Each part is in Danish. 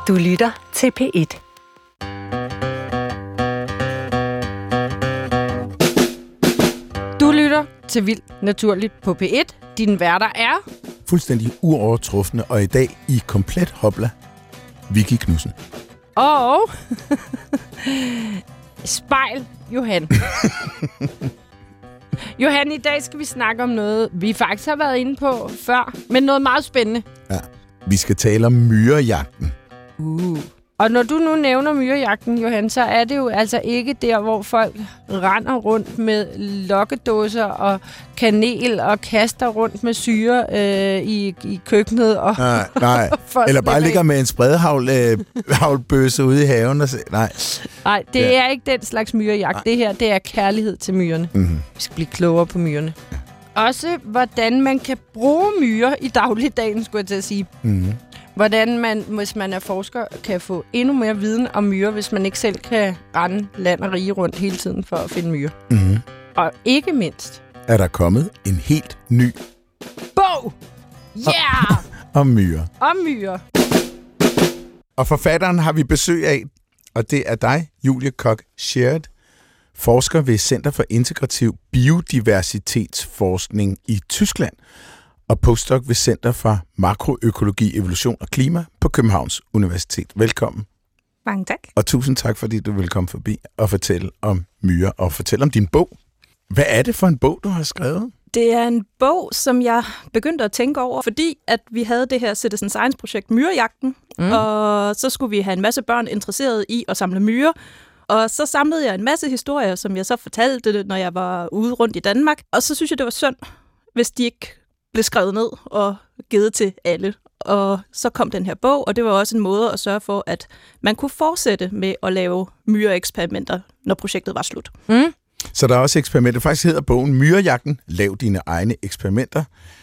Du lytter til P1. Du lytter til Vildt Naturligt på P1. Dine værter er... Fuldstændig uovertrufne, og i dag i komplet hopla, Vicky Knudsen. Og... Spejl Johan. Johan, i dag skal vi snakke om noget, vi faktisk har været inde på før, men noget meget spændende. Ja, vi skal tale om myrejagten. Og når du nu nævner myrejagten, Johan, så er det jo altså ikke der, hvor folk render rundt med lokkedåser og kanel og kaster rundt med syre i køkkenet. Og Nej. Eller bare ligger med en spredhavlbøsse ude i haven. Og Nej, det er ikke den slags myrejagt. Nej. Det her, det er kærlighed til myrerne. Mm-hmm. Vi skal blive klogere på myrerne. Ja. Også hvordan man kan bruge myrer i dagligdagen, skulle jeg til at sige. Mm-hmm. Hvordan man, hvis man er forsker, kan få endnu mere viden om myrer, hvis man ikke selv kan rende land og rige rundt hele tiden for at finde myrer. Mm-hmm. Og ikke mindst... er der kommet en helt ny... bog! Yeah! Om myrer. Om myrer. Og forfatteren har vi besøg af, og det er dig, Julie Koch-Scherret, forsker ved Center for Integrativ Biodiversitetsforskning i Tyskland, og postdoc ved Center for Makroøkologi, Evolution og Klima på Københavns Universitet. Velkommen. Mange tak. Og tusind tak, fordi du vil komme forbi og fortælle om myrer og fortælle om din bog. Hvad er det for en bog, du har skrevet? Det er en bog, som jeg begyndte at tænke over, fordi at vi havde det her Citizen Science-projekt Myrejagten, og så skulle vi have en masse børn interesseret i at samle myrer. Og så samlede jeg en masse historier, som jeg så fortalte, når jeg var ude rundt i Danmark. Og så synes jeg, det var synd, hvis de ikke blev skrevet ned og givet til alle. Og så kom den her bog, og det var også en måde at sørge for, at man kunne fortsætte med at lave myreeksperimenter, når projektet var slut. Mm. Så der er også eksperimenter. Faktisk hedder bogen Myrejagten. Lav dine egne eksperimenter.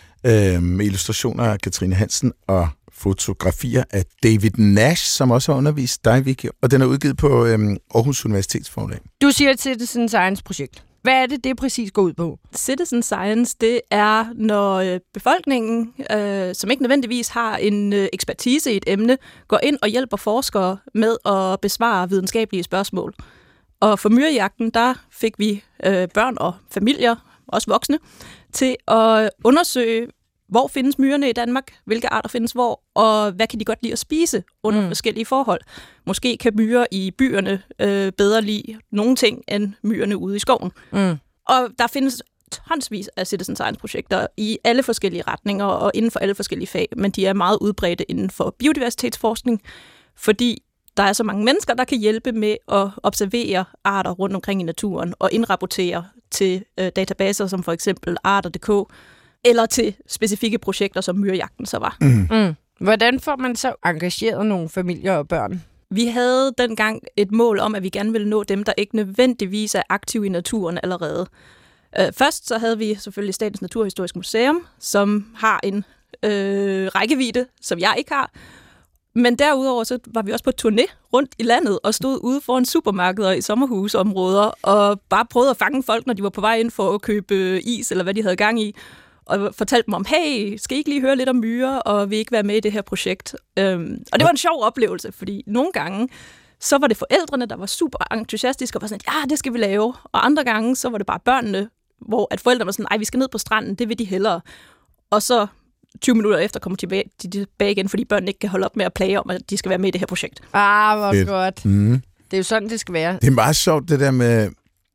Med illustrationer af Katrine Hansen og fotografier af David Nash, som også har undervist dig, Vicky. Og den er udgivet på Aarhus Universitetsforlag. Du siger et Citizen Science-projekt. Hvad er det præcis går ud på? Citizen Science, det er, når befolkningen, som ikke nødvendigvis har en ekspertise i et emne, går ind og hjælper forskere med at besvare videnskabelige spørgsmål. Og for myrejagten, der fik vi børn og familier, også voksne, til at undersøge, hvor findes myrerne i Danmark, hvilke arter findes hvor, og hvad kan de godt lide at spise under forskellige forhold. Måske kan myrer i byerne bedre lide nogle ting end myrerne ude i skoven. Mm. Og der findes tonsvis af Citizen Science-projekter i alle forskellige retninger og inden for alle forskellige fag, men de er meget udbredte inden for biodiversitetsforskning, fordi der er så mange mennesker, der kan hjælpe med at observere arter rundt omkring i naturen og indrapportere til databaser som for eksempel arter.dk, eller til specifikke projekter, som myrejagten så var. Hvordan får man så engageret nogle familier og børn? Vi havde dengang et mål om, at vi gerne ville nå dem, der ikke nødvendigvis er aktive i naturen allerede. Først så havde vi selvfølgelig Statens Naturhistoriske Museum, som har en rækkevidde, som jeg ikke har. Men derudover så var vi også på turné rundt i landet og stod ude foran supermarkeder i sommerhusområder og bare prøvede at fange folk, når de var på vej ind for at købe is eller hvad de havde gang i. Og fortalte dem om, hey, skal I ikke lige høre lidt om myrer, og vil I ikke være med i det her projekt? Og det var en sjov oplevelse, fordi nogle gange, så var det forældrene, der var super entusiastiske og var sådan, ja, det skal vi lave. Og andre gange, så var det bare børnene, hvor at forældrene var sådan, nej, vi skal ned på stranden, det vil de hellere. Og så 20 minutter efter kommer de tilbage igen, fordi børnene ikke kan holde op med at plage om, at de skal være med i det her projekt. Hvor godt. Mm. Det er jo sådan, det skal være. Det er meget sjovt, det der med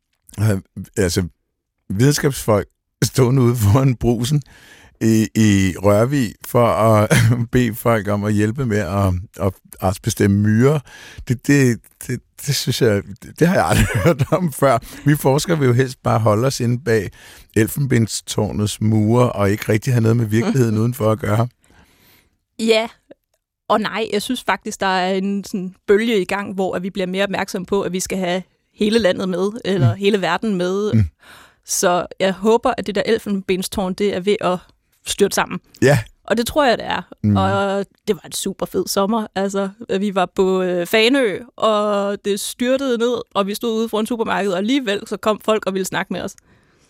videnskabsfolk stående ude foran brusen i Rørvig for at bede folk om at hjælpe med at bestemme myrer. Det synes jeg, det har jeg aldrig hørt om før. Vi forskere vil jo helst bare holde os inde bag Elfenbenstårnets mure og ikke rigtig have noget med virkeligheden udenfor at gøre. Ja, og nej, jeg synes faktisk, der er en sådan bølge i gang, hvor vi bliver mere opmærksomme på, at vi skal have hele landet med, eller hele verden med. Så jeg håber, at det der elfenbenstårn, det er ved at styrte sammen. Ja. Og det tror jeg, det er. Og det var en super fed sommer. Altså, vi var på Fanø, og det styrtede ned, og vi stod ude foran supermarkedet, og alligevel så kom folk og ville snakke med os.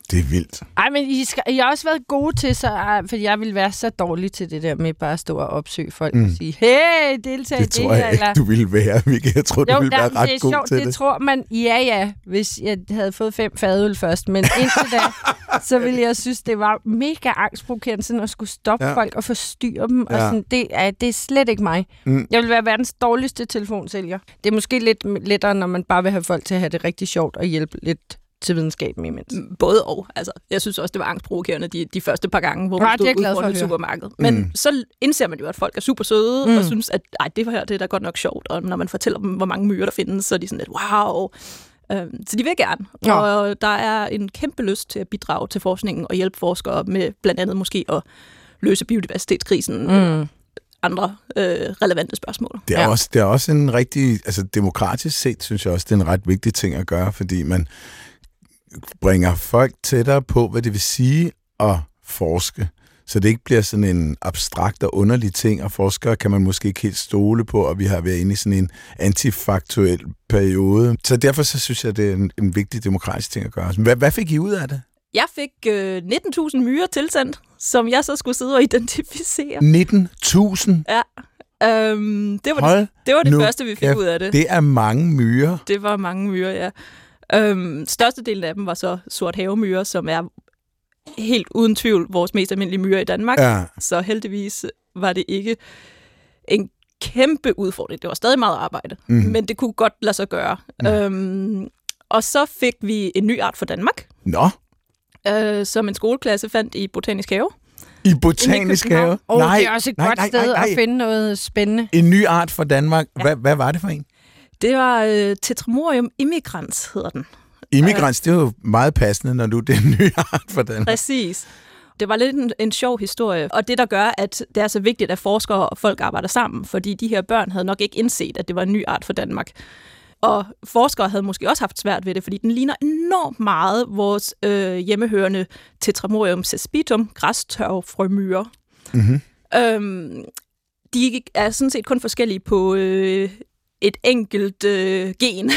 Det er vildt. Ej, men I har også været gode til, for jeg ville være så dårlig til det der med bare at stå og opsøge folk og sige, hey, deltag i det her. Det tror jeg ikke, du ville være, Mikke. Jeg tror, du ville være ret god sjovt, til det. Det tror man, ja, hvis jeg havde fået 5 fadøl først. Men indtil da, så ville jeg synes, det var mega angstprovokerende sådan at skulle stoppe folk og forstyrre dem. Og sådan, det er slet ikke mig. Jeg vil være verdens dårligste telefonsælger. Det er måske lidt lettere, når man bare vil have folk til at have det rigtig sjovt og hjælpe lidt til videnskaben imens. Både og. Altså, jeg synes også, det var angstprovokerende de første par gange, hvor man stod ude foran et supermarked. Men så indser man jo, at folk er super søde og synes, at det her det er da godt nok sjovt. Og når man fortæller dem, hvor mange myrer der findes, så er de sådan lidt, wow. Så de vil gerne. Ja. Og der er en kæmpe lyst til at bidrage til forskningen og hjælpe forskere med blandt andet måske at løse biodiversitetskrisen. Andre relevante spørgsmål. Det er også en rigtig, altså demokratisk set, synes jeg også, det er en ret vigtig ting at gøre, fordi man bringer folk tættere på, hvad det vil sige at forske, så det ikke bliver sådan en abstrakt og underlig ting, og forskere kan man måske ikke helt stole på, og vi har været inde i sådan en antifaktuel periode. Så derfor så synes jeg, det er en vigtig demokratisk ting at gøre. Hvad fik I ud af det? Jeg fik 19.000 myrer tilsendt, som jeg så skulle sidde og identificere. 19.000? Ja. Det var det første, vi fik ud af det. Det er mange myrer. Det var mange myrer, ja. Størstedelen af dem var så sorthavemyrer, som er helt uden tvivl vores mest almindelige myrer i Danmark. Ja. Så heldigvis var det ikke en kæmpe udfordring. Det var stadig meget arbejde, men det kunne godt lade sig gøre. Og så fik vi en ny art for Danmark. Nå. Som en skoleklasse fandt i Botanisk Have. I Botanisk Have? Nej, det er også et godt sted at finde noget spændende. En ny art for Danmark. Ja. Hvad var det for en? Det var Tetramorium immigrans, hedder den. Immigrans, det er jo meget passende, når det er en ny art for Danmark. Præcis. Det var lidt en sjov historie, og det, der gør, at det er så vigtigt, at forskere og folk arbejder sammen, fordi de her børn havde nok ikke indset, at det var en ny art for Danmark. Og forskere havde måske også haft svært ved det, fordi den ligner enormt meget vores hjemmehørende Tetramorium cespitum, græstørvfrømyrer. De er sådan set kun forskellige på et enkelt gen.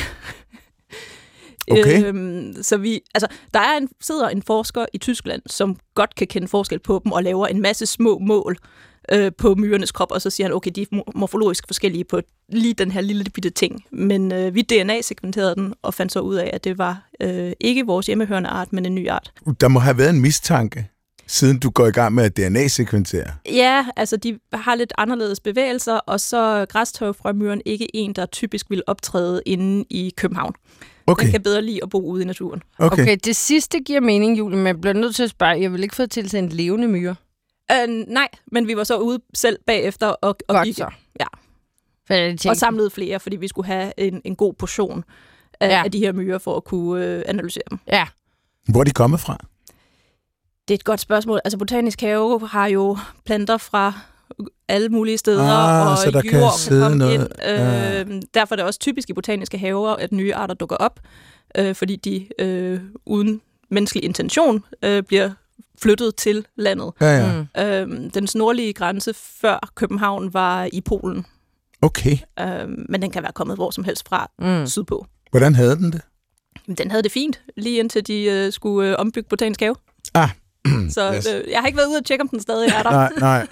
Okay. Så der sidder en forsker i Tyskland, som godt kan kende forskel på dem og laver en masse små mål på myrernes krop, og så siger han, okay, de er morfologisk forskellige på lige den her lille bitte ting. Men vi DNA-sekventerede den og fandt så ud af, at det var ikke vores hjemmehørende art, men en ny art. Der må have været en mistanke, siden du går i gang med at DNA-sekventere. Ja, altså de har lidt anderledes bevægelser, og så græstørvfrømyren ikke en, der typisk vil optræde inde i København. Okay. Den kan bedre lide at bo ude i naturen. Okay, det sidste giver mening, Julie, men jeg bliver nødt til at spørge, jeg vil ikke få tilsendt levende myrer? Nej, men vi var så ude selv bagefter og kigge. Ja. Og samlede flere, fordi vi skulle have en god portion af de her myrer for at kunne analysere dem. Ja. Hvor er de kommet fra? Det er et godt spørgsmål. Altså, Botanisk Have har jo planter fra alle mulige steder, og så der jord kan komme noget ind. Derfor er det også typisk i botaniske haver, at nye arter dukker op, fordi de uden menneskelig intention bliver flyttet til landet. Ja. Den nordlige grænse før København var i Polen. Okay. Men den kan være kommet hvor som helst fra sydpå. Hvordan havde den det? Den havde det fint, lige indtil de skulle ombygge Botanisk Have. Så yes. Jeg har ikke været ude at tjekke, om den stadig er der. Nej.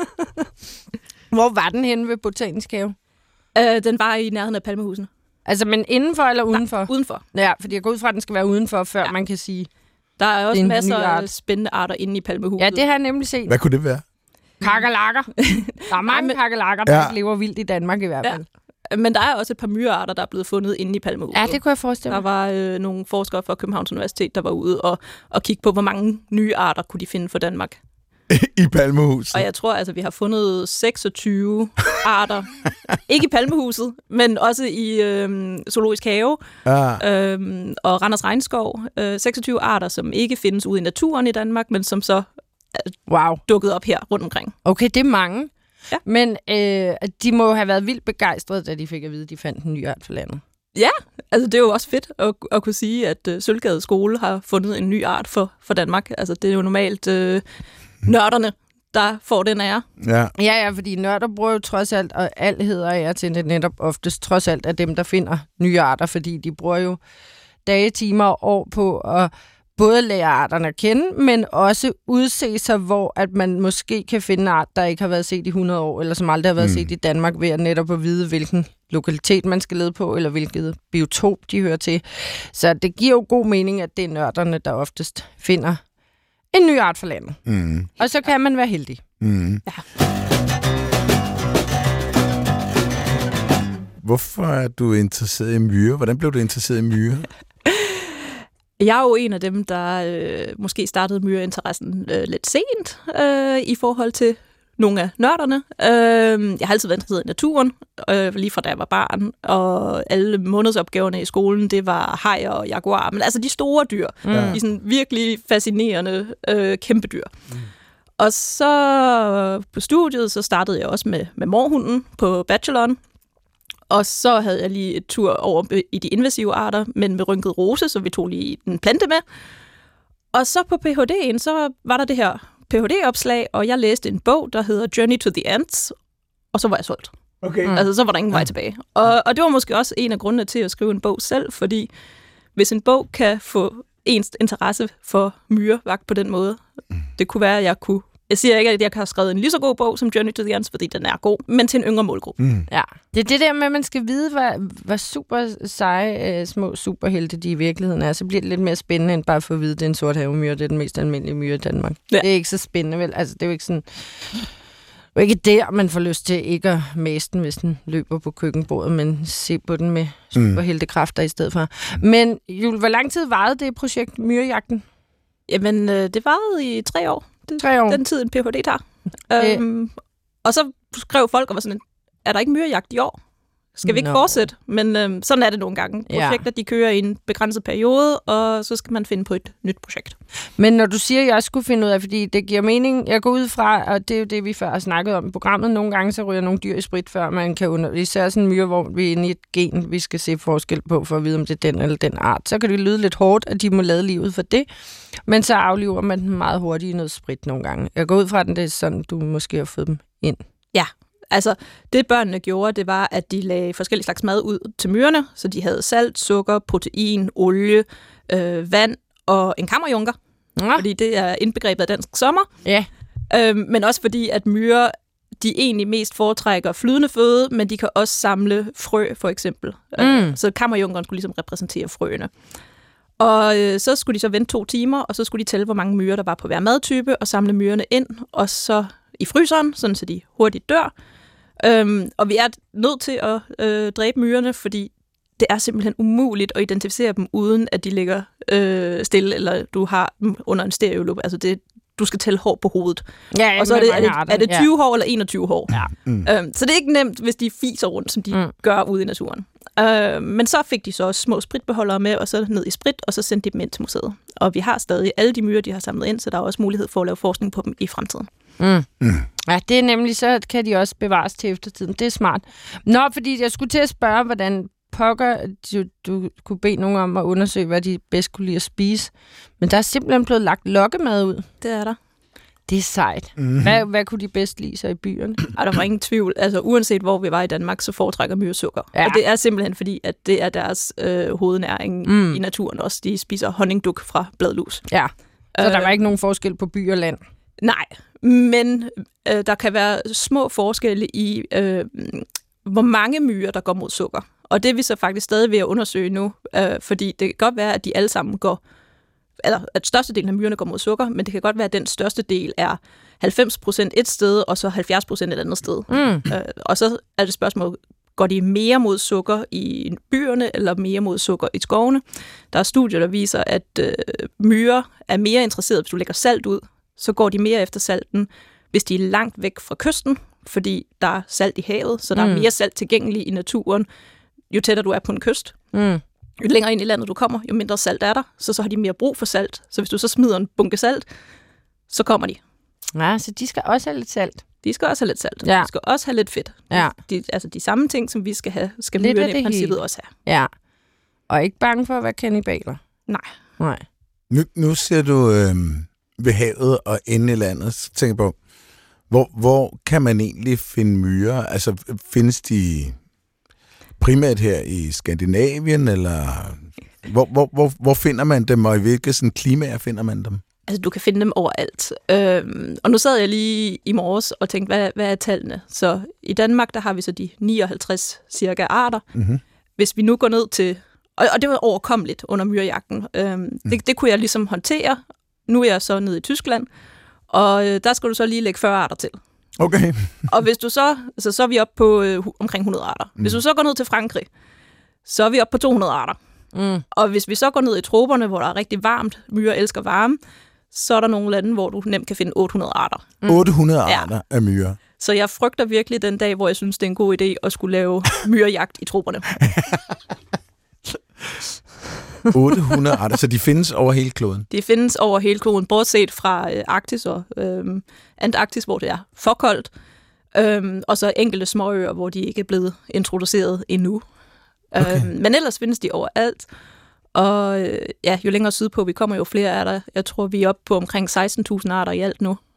Hvor var den henne ved Botanisk Have? Den var i nærheden af Palmehusene. Altså, men indenfor eller udenfor? Nej, udenfor. Ja, fordi jeg går ud fra, at den skal være udenfor, før man kan sige... Der er også masser af spændende arter inde i Palmehuset. Ja, det har jeg nemlig set. Hvad kunne det være? Kakerlakker. Der er mange kakerlakker, der lever vildt i Danmark i hvert fald. Ja. Men der er også et par myrearter, der er blevet fundet inde i Palmehuset. Ja, det kunne jeg forestille mig. Der var nogle forskere fra Københavns Universitet, der var ude og kigge på, hvor mange nye arter kunne de finde for Danmark. I Palmehuset. Og jeg tror, altså, vi har fundet 26 arter. Ikke i Palmehuset, men også i Zoologisk Have og Randers Regnskov. 26 arter, som ikke findes ude i naturen i Danmark, men som så dukket op her rundt omkring. Okay, det er mange. Ja. Men de må have været vildt begejstrede, da de fik at vide, at de fandt en ny art for landet. Ja, altså det er jo også fedt at kunne sige, at Sølvgade Skole har fundet en ny art for Danmark. Altså det er jo normalt nørderne, der får den ære. Ja, fordi nørder bruger jo trods alt, og alt hedder ære til det netop oftest, trods alt af dem, der finder nye arter, fordi de bruger jo dage, timer og år på at både lære arterne at kende, men også udse sig, hvor at man måske kan finde en art, der ikke har været set i 100 år, eller som aldrig har været set i Danmark, ved at netop at vide, hvilken lokalitet man skal lede på, eller hvilket biotop de hører til. Så det giver jo god mening, at det er nørderne, der oftest finder en ny art for landet. Og så kan man være heldig. Ja. Hvorfor er du interesseret i myrer? Hvordan blev du interesseret i myrer? Jeg er jo en af dem, der måske startede myreinteressen lidt sent i forhold til nogle af nørderne. Jeg har altid været interesseret i naturen, lige fra da jeg var barn, og alle månedsopgaverne i skolen, det var hajer og jaguar, men altså de store dyr, de sådan virkelig fascinerende kæmpe dyr. Og så på studiet, så startede jeg også med mårhunden på bacheloren. Og så havde jeg lige et tur over i de invasive arter, men med rynket rose, så vi tog lige en plante med. Og så på PhD'en, så var der det her PhD-opslag, og jeg læste en bog, der hedder Journey to the Ants, og så var jeg solgt. Okay. Altså, så var der ingen vej tilbage. Og det var måske også en af grundene til at skrive en bog selv, fordi hvis en bog kan få ens interesse for myrer vagt på den måde, det kunne være, at jeg siger ikke, at jeg har skrevet en lige så god bog som Journey to the Ants, fordi den er god, men til en yngre målgruppe. Ja. Det er det der med, at man skal vide, hvad super seje små superhelte de i virkeligheden er. Så bliver det lidt mere spændende, end bare for at vide, at det er en sort havemyre. Det er den mest almindelige myre i Danmark. Ja. Det er ikke så spændende, vel? Altså, det er jo ikke sådan... Det er ikke der, man får lyst til ikke at mase den, hvis den løber på køkkenbordet, men se på den med superheltekræfter i stedet for. Men Jul, hvor lang tid varede det projekt, Myrejagten? Jamen, det varede i 3 år. 3 år. Den tid, en PhD tager. Og så skrev folk og var sådan, er der ikke myrejagt i år? Skal vi ikke fortsætte? Men sådan er det nogle gange. Projekter, de kører i en begrænset periode, og så skal man finde på et nyt projekt. Men når du siger, at jeg skulle finde ud af, fordi det giver mening, jeg går ud fra, og det er jo det, vi før har snakket om i programmet, nogle gange så ryger nogle dyr i sprit, før man kan især sådan en myre, hvor vi er inde i et gen, vi skal se forskel på, for at vide, om det er den eller den art. Så kan det lyde lidt hårdt, at de må lade livet for det, men så afliver man den meget hurtigt i noget sprit nogle gange. Jeg går ud fra, at det er sådan, du måske har fået dem ind. Ja. Altså, det børnene gjorde, det var, at de lagde forskellige slags mad ud til myrerne, så de havde salt, sukker, protein, olie, vand og en kammerjunker, fordi det er indbegrebet af dansk sommer. Ja. Men også fordi, at myrer, de egentlig mest foretrækker flydende føde, men de kan også samle frø, for eksempel. Så kammerjunkeren skulle ligesom repræsentere frøene. Og så skulle de så vente 2 timer, og så skulle de tælle, hvor mange myrer der var på hver madtype, og samle myrerne ind, og så i fryseren, sådan så de hurtigt dør. Og vi er nødt til at dræbe myrerne, fordi det er simpelthen umuligt at identificere dem, uden at de ligger stille, eller du har dem under en stereolup. Altså du skal tælle hår på hovedet. Ja, og så er det 20 hår eller 21 hår. Ja. Så det er ikke nemt, hvis de fiser rundt, som de gør ude i naturen. Men så fik de så også små spritbeholdere med, og så ned i sprit, og så sendte de dem ind til museet. Og vi har stadig alle de myrer, de har samlet ind, så der er også mulighed for at lave forskning på dem i fremtiden. Ja, det er nemlig, så kan de også bevares til eftertiden. Det er smart. Nå, fordi jeg skulle til at spørge, hvordan pokker du kunne bede nogen om at undersøge, hvad de bedst kunne lide at spise. Men der er simpelthen blevet lagt lokkemad ud. Det er der. Det er sejt. Hvad kunne de bedst lide sig i byerne? Der var ingen tvivl. Altså, uanset hvor vi var i Danmark, så foretrækker myrer sukker. Ja. Og det er simpelthen fordi, at det er deres hovednæring i naturen også. De spiser honningduk fra bladlus. Ja, så der var ikke nogen forskel på by og land? Nej, men der kan være små forskelle i, hvor mange myrer, der går mod sukker. Og det er vi så faktisk stadig ved at undersøge nu, fordi det kan godt være, at de alle sammen at størstedelen af myrerne går mod sukker, men det kan godt være, at den største del er 90% et sted, og så 70% et andet sted. Og så er det spørgsmål, går de mere mod sukker i byerne, eller mere mod sukker i skovene? Der er studier, der viser, at myrer er mere interesserede, hvis du lægger salt ud, så går de mere efter salten, hvis de er langt væk fra kysten, fordi der er salt i havet, så der er mere salt tilgængelig i naturen, jo tættere du er på en kyst. Jo længere ind i landet du kommer, jo mindre salt er der, så har de mere brug for salt. Så hvis du så smider en bunke salt, så kommer de. Ja, så de skal også have lidt salt. De skal også have lidt salt. Ja. De skal også have lidt fedt. Ja. De samme ting, som vi skal have, skal myrerne i princippet også have. Ja. Og ikke bange for at være kannibaler? Nej. Nu ser du ved havet og inde i landet, så tænker på, hvor kan man egentlig finde myrer? Altså, findes de primært her i Skandinavien, eller Hvor finder man dem, og i hvilke sådan, klimaer finder man dem? Altså, du kan finde dem overalt. Og nu sad jeg lige i morges og tænkte, hvad er tallene? Så i Danmark, der har vi så de 59 cirka arter. Mm-hmm. Hvis vi nu går ned til... Og det var overkommeligt under myrejagten. Det kunne jeg ligesom håndtere. Nu er jeg så nede i Tyskland, og der skal du så lige lægge 40 arter til. Okay. Og hvis du så er vi oppe på omkring 100 arter. Hvis du så går ned til Frankrig, så er vi oppe på 200 arter. Og hvis vi så går ned i troperne, hvor der er rigtig varmt, myrer elsker varme, så er der nogle lande, hvor du nemt kan finde 800 arter. 800 arter af myrer. Så jeg frygter virkelig den dag, hvor jeg synes, det er en god idé at skulle lave myrejagt i troperne. 800 arter, så de findes over hele kloden? De findes over hele kloden, bortset fra Arktis og Antarktis, hvor det er for koldt, og så enkelte småøer, hvor de ikke er blevet introduceret endnu. Okay. Men ellers findes de overalt, og jo længere sydpå vi kommer, jo flere er der. Jeg tror, vi er oppe på omkring 16.000 arter i alt nu.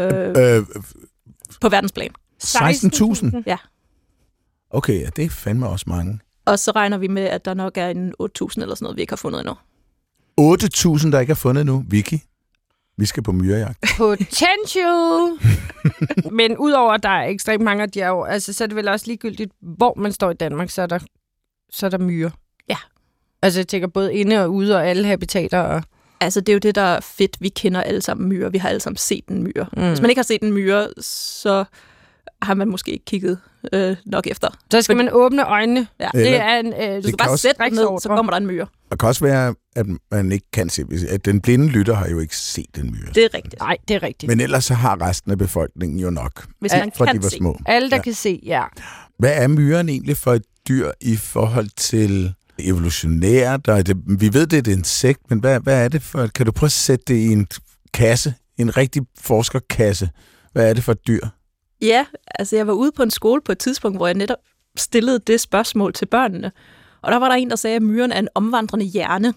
På verdensplan. 16.000? Ja. Okay, ja, det er fandme også mange. Og så regner vi med, at der nok er en 8.000 eller sådan noget, vi ikke har fundet endnu. 8.000, der ikke har fundet endnu? Vicky, vi skal på myrejagt. Potential! Men udover at der er ekstremt mange af de år, altså, så er det vel også ligegyldigt, hvor man står i Danmark, så er der myrer. Ja. Altså jeg tænker både inde og ude og alle habitater. Og... Altså det er jo det, der er fedt. Vi kender alle sammen myrer. Vi har alle sammen set en myre. Hvis man ikke har set en myre, så har man måske ikke kigget nok efter. Så skal man åbne øjnene. Ja. Det er en, du skal bare sætte dig ned, så kommer der en myre. Det kan også være, at man ikke kan se, at den blinde lytter har jo ikke set en myre. Det er rigtigt. Nej, det er rigtigt. Men ellers så har resten af befolkningen jo nok. Hvis man fra kan de var se. små. Alle, der kan se, ja. Hvad er myren egentlig for et dyr i forhold til evolutionært? Vi ved, det er et insekt, men hvad er det for? Kan du prøve at sætte det i en kasse? En rigtig forskerkasse? Hvad er det for et dyr? Ja, altså jeg var ude på en skole på et tidspunkt, hvor jeg netop stillede det spørgsmål til børnene. Og der var der en, der sagde, at myren er en omvandrende hjerne.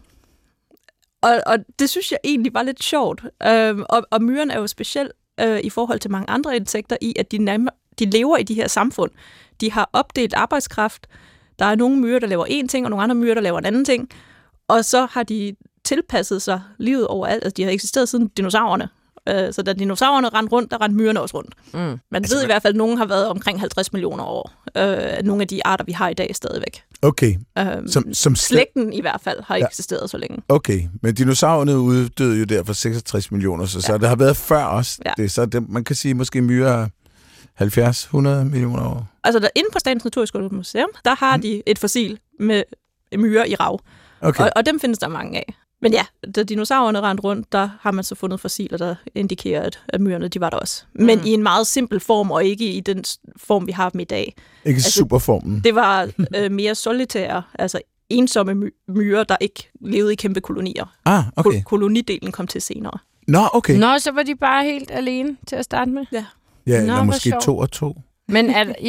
Og det synes jeg egentlig var lidt sjovt. Og myren er jo speciel i forhold til mange andre insekter i, at de lever i de her samfund. De har opdelt arbejdskraft. Der er nogle myrer, der laver én ting, og nogle andre myrer, der laver en anden ting. Og så har de tilpasset sig livet overalt. Altså, de har eksisteret siden dinosaurerne. Så da dinosaurerne rendte rundt, der rendte myrerne også rundt. Man ved i hvert fald, at nogen har været omkring 50 millioner år. Nogle af de arter, vi har i dag, stadigvæk. Okay. Som slægten i hvert fald har eksisteret så længe. Okay, men dinosaurerne uddøde jo der for 66 millioner, så det har været før også. Ja. Man kan sige, måske myrer 70-100 millioner år. Altså inde på Statens Naturhistoriske Museum, der har de et fossil med myrer i rav. Okay. Og dem findes der mange af. Men ja, da dinosaurerne rendte rundt, der har man så fundet fossiler, der indikerer, at myrerne, de var der også. Men i en meget simpel form, og ikke i den form, vi har dem i dag. Ikke superformen. Det var mere solitære, altså ensomme myrer, der ikke levede i kæmpe kolonier. Okay. Kolonidelen kom til senere. Nå, okay. Nå, så var de bare helt alene til at starte med? Ja. Ja, eller måske 2 og 2. Men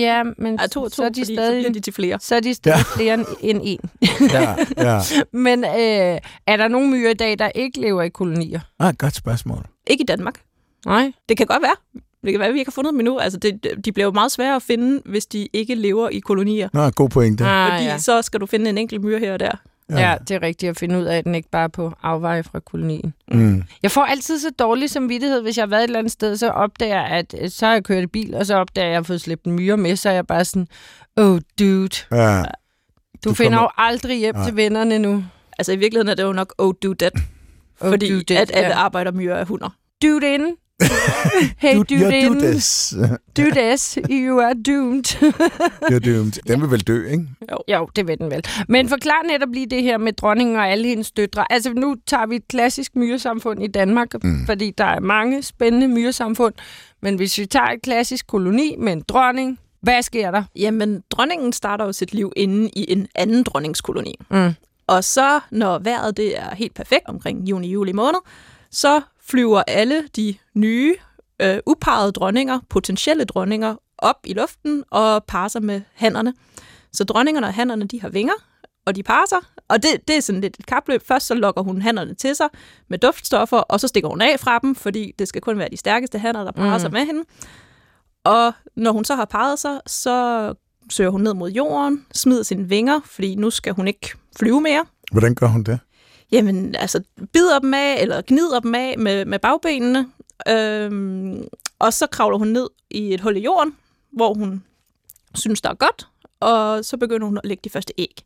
to og to, så er de stadig, stadig, så bliver de til flere. Så er de stadig flere end en. Ja. Men er der nogle myrer i dag, der ikke lever i kolonier? Godt spørgsmål. Ikke i Danmark. Nej. Det kan godt være. Det kan være, at vi ikke har fundet dem endnu. Altså, de bliver jo meget svære at finde, hvis de ikke lever i kolonier. Nå, god pointe. Fordi så skal du finde en enkelt myre her og der. Ja, det er rigtigt at finde ud af, at den ikke bare er på afveje fra kolonien. Jeg får altid så dårlig samvittighed, hvis jeg har været et eller andet sted, så opdager jeg, at så har jeg kørt i bil, og så opdager jeg, at jeg har fået slæbt en myre med, så er jeg bare sådan, oh dude. Ja. Du finder jo aldrig hjem til vennerne nu. Altså i virkeligheden er det jo nok oh do that. Fordi at alle arbejdermyrer er hunder. Dude in. Hey, do this. Do this. You are doomed. You're doomed. Den vil vel dø, ikke? Jo, det vil den vel. Men forklar netop lige det her med dronningen og alle hendes døtre. Altså, nu tager vi et klassisk myresamfund i Danmark, fordi der er mange spændende myresamfund. Men hvis vi tager et klassisk koloni med en dronning, hvad sker der? Jamen, dronningen starter jo sit liv inde i en anden dronningskoloni. Og så, når vejret det er helt perfekt omkring juni-juli måned, så flyver alle de nye, uparrede dronninger, potentielle dronninger, op i luften og parer sig med hannerne. Så dronningerne og hannerne, de har vinger, og de parer sig. Og det er sådan lidt et kapløb. Først så lokker hun hannerne til sig med duftstoffer, og så stikker hun af fra dem, fordi det skal kun være de stærkeste hanner, der parer sig med hende. Og når hun så har parret sig, så søger hun ned mod jorden, smider sine vinger, fordi nu skal hun ikke flyve mere, Hvordan gør hun det? Jamen, altså, bider dem af, eller gnider dem af med bagbenene, og så kravler hun ned i et hul i jorden, hvor hun synes, der er godt, og så begynder hun at lægge de første æg.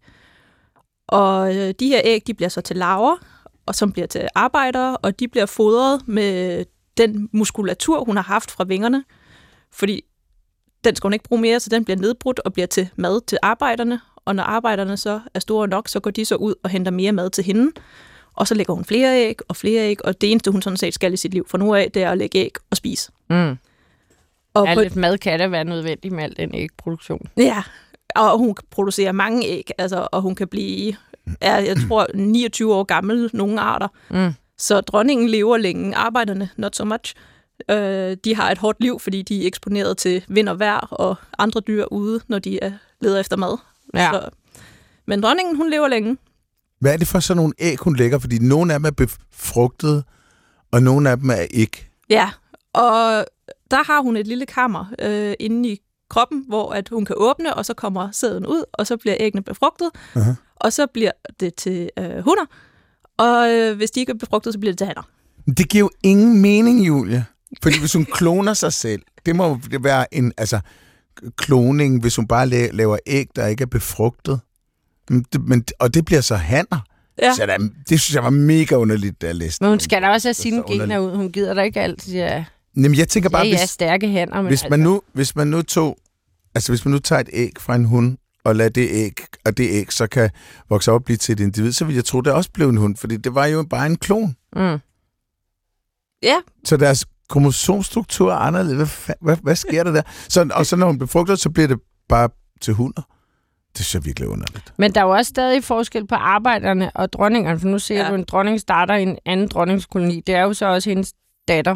Og de her æg, de bliver så til larver, og som bliver til arbejdere, og de bliver fodret med den muskulatur, hun har haft fra vingerne, fordi den skal hun ikke bruge mere, så den bliver nedbrudt og bliver til mad til arbejderne, og når arbejderne så er store nok, så går de så ud og henter mere mad til hende, og så lægger hun flere æg, og det eneste, hun sådan set skal i sit liv fra nu af, det er at lægge æg og spise. Og lidt mad kan da være nødvendigt med al den ægproduktion. Ja, og hun kan producere mange æg, altså, og hun kan blive, jeg tror, 29 år gammel, nogle arter. Så dronningen lever længe, arbejderne not so much. De har et hårdt liv, fordi de er eksponeret til vind og vejr og andre dyr ude, når de leder efter mad. Ja. Men dronningen, hun lever længe. Hvad er det for sådan nogle æg, hun lægger? Fordi nogle af dem er befrugtede, og nogle af dem er ikke. Ja, og der har hun et lille kammer inde i kroppen, hvor at hun kan åbne, og så kommer sæden ud, og så bliver æggene befrugtet, og så bliver det til hunner. Og hvis de ikke er befrugtet, så bliver det til hanner. Det giver jo ingen mening, Julie. Fordi hvis hun kloner sig selv, det må være en kloning, hvis hun bare laver æg, der ikke er befrugtet. Og det bliver så hanner. Ja. Så det synes jeg var mega underligt, da jeg læste. Men hun skal da også have sine gener ud. Hun gider da ikke altid. Jamen, jeg tænker bare, stærke hænder. Hvis man nu tager et æg fra en hund, og lader det æg så kan vokse op og blive til et individ, så vil jeg tro, det også blev en hund, fordi det var jo bare en klon. Ja. Så deres kromosomstruktur er anderledes. Hvad sker der der? Så når hun befrugter, så bliver det bare til hunder. Det synes jeg virkelig underligt. Men der er jo også stadig forskel på arbejderne og dronningerne, for nu ser du, en dronning starter i en anden dronningskoloni. Det er jo så også hendes datter,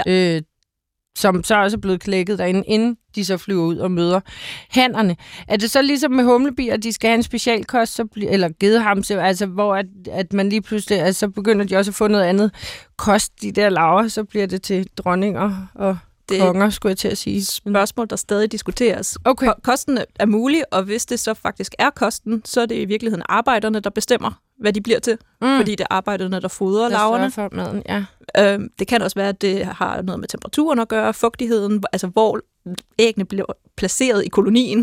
som så også er blevet klækket derinde, inden de så flyver ud og møder hannerne. Er det så ligesom med humlebier, at de skal have en specialkost, eller gedehamse, altså hvor at man lige pludselig, altså så begynder de også at få noget andet kost, de der larver, så bliver det til dronninger og konger, skulle jeg til at sige. Spørgsmål, der stadig diskuteres. Okay. Kosten er mulig, og hvis det så faktisk er kosten, så er det i virkeligheden arbejderne, der bestemmer, hvad de bliver til. Fordi det er arbejderne, der fodrer larverne. For maden, ja. Det kan også være, at det har noget med temperaturen at gøre, fugtigheden, altså hvor æggene bliver placeret i kolonien.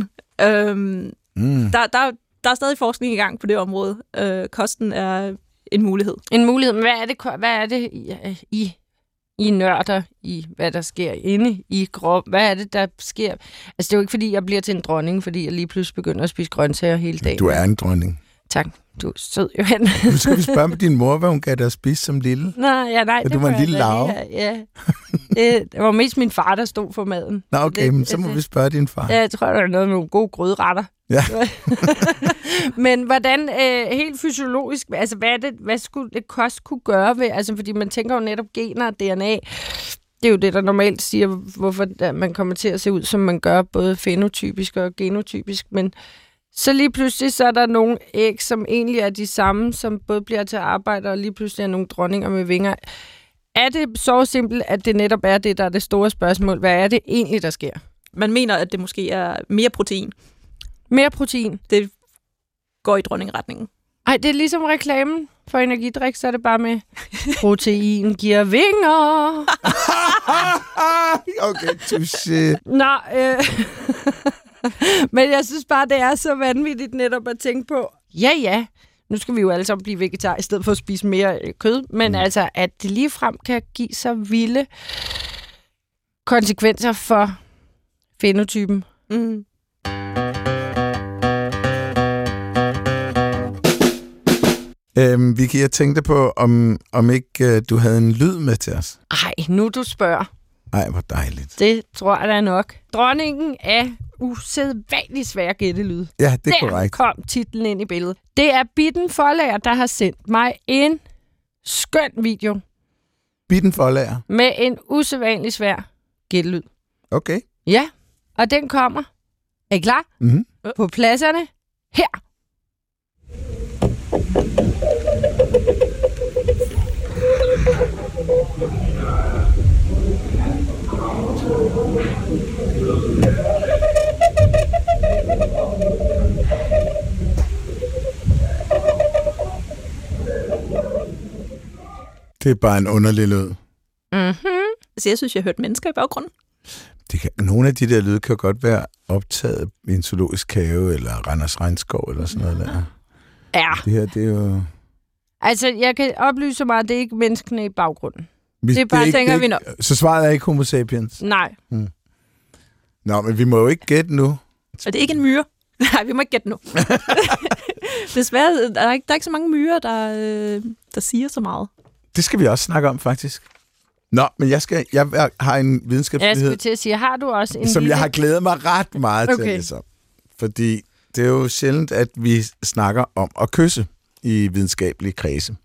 Der er stadig forskning i gang på det område. Kosten er en mulighed. En mulighed, men hvad er det I nørder i, hvad der sker inde i kroppen? Hvad er det, der sker? Altså, det er jo ikke, fordi jeg bliver til en dronning, fordi jeg lige pludselig begynder at spise grøntsager hele dagen. Du er en dronning. Tak. Du er sød, Johan. Nu skal vi spørge med din mor, hvad hun gav dig at spise som lille. Nej. Du var en lille larve. Ja. Det var mest min far, der stod for maden. Nå, okay, men så må vi spørge din far. Ja, jeg tror, der er noget med nogle gode grødretter. Ja. Men hvordan, helt fysiologisk, altså hvad skulle det kost kunne gøre ved, altså fordi man tænker jo netop gener og DNA, det er jo det, der normalt siger, hvorfor man kommer til at se ud, som man gør, både fenotypisk og genotypisk, men så lige pludselig så er der nogle æg, som egentlig er de samme, som både bliver til arbejde, og lige pludselig er nogle dronninger med vinger. Er det så simpelt, at det netop er det, der er det store spørgsmål? Hvad er det egentlig, der sker? Man mener, at det måske er mere protein. Mere protein? Det går i dronningretningen. Ej, det er ligesom reklamen for energidrik, så er det bare med protein giver vinger. Okay, touché. Nå, men jeg synes bare, det er så vanvittigt netop at tænke på, ja, nu skal vi jo alle sammen blive vegetar i stedet for at spise mere kød, men altså, at det ligefrem kan give så vilde konsekvenser for fenotypen. Vicky, jeg tænkte på, om ikke du havde en lyd med til os. Ej, nu du spørger. Ej, hvor dejligt. Det tror jeg da nok. Dronningen af usædvanligt svær gættelyd. Ja, det er korrekt. Der kom titlen ind i billedet. Det er Bitten Forlager, der har sendt mig en skøn video. Bitten Forlager? Med en usædvanligt svær gættelyd. Okay. Ja, og den kommer. Er I klar? Mm-hmm. På pladserne her. Det er bare en underlig lyd. Så jeg synes, jeg har hørt mennesker i baggrunden. Nogle af de der lyde kan godt være optaget i en zoologisk have, eller Randers Regnskov, eller sådan noget der. Ja. Det her, det er jo... Altså, jeg kan oplyse så meget, at det er ikke menneskene i baggrunden. Det er bare, tænker vi nok. Så svaret er ikke homo sapiens? Nej. Nå, men vi må jo ikke gætte nu. Og det er ikke en myre. Nej, vi må ikke gætte nu. Desværre, der er ikke så mange myrer, der siger så meget. Det skal vi også snakke om, faktisk. Nå, men jeg har en videnskabsnyhed. Jeg skulle til at sige, har du også en som jeg har glædet mig ret meget til at læse om. Fordi det er jo sjældent, at vi snakker om at kysse i videnskabelige kredse.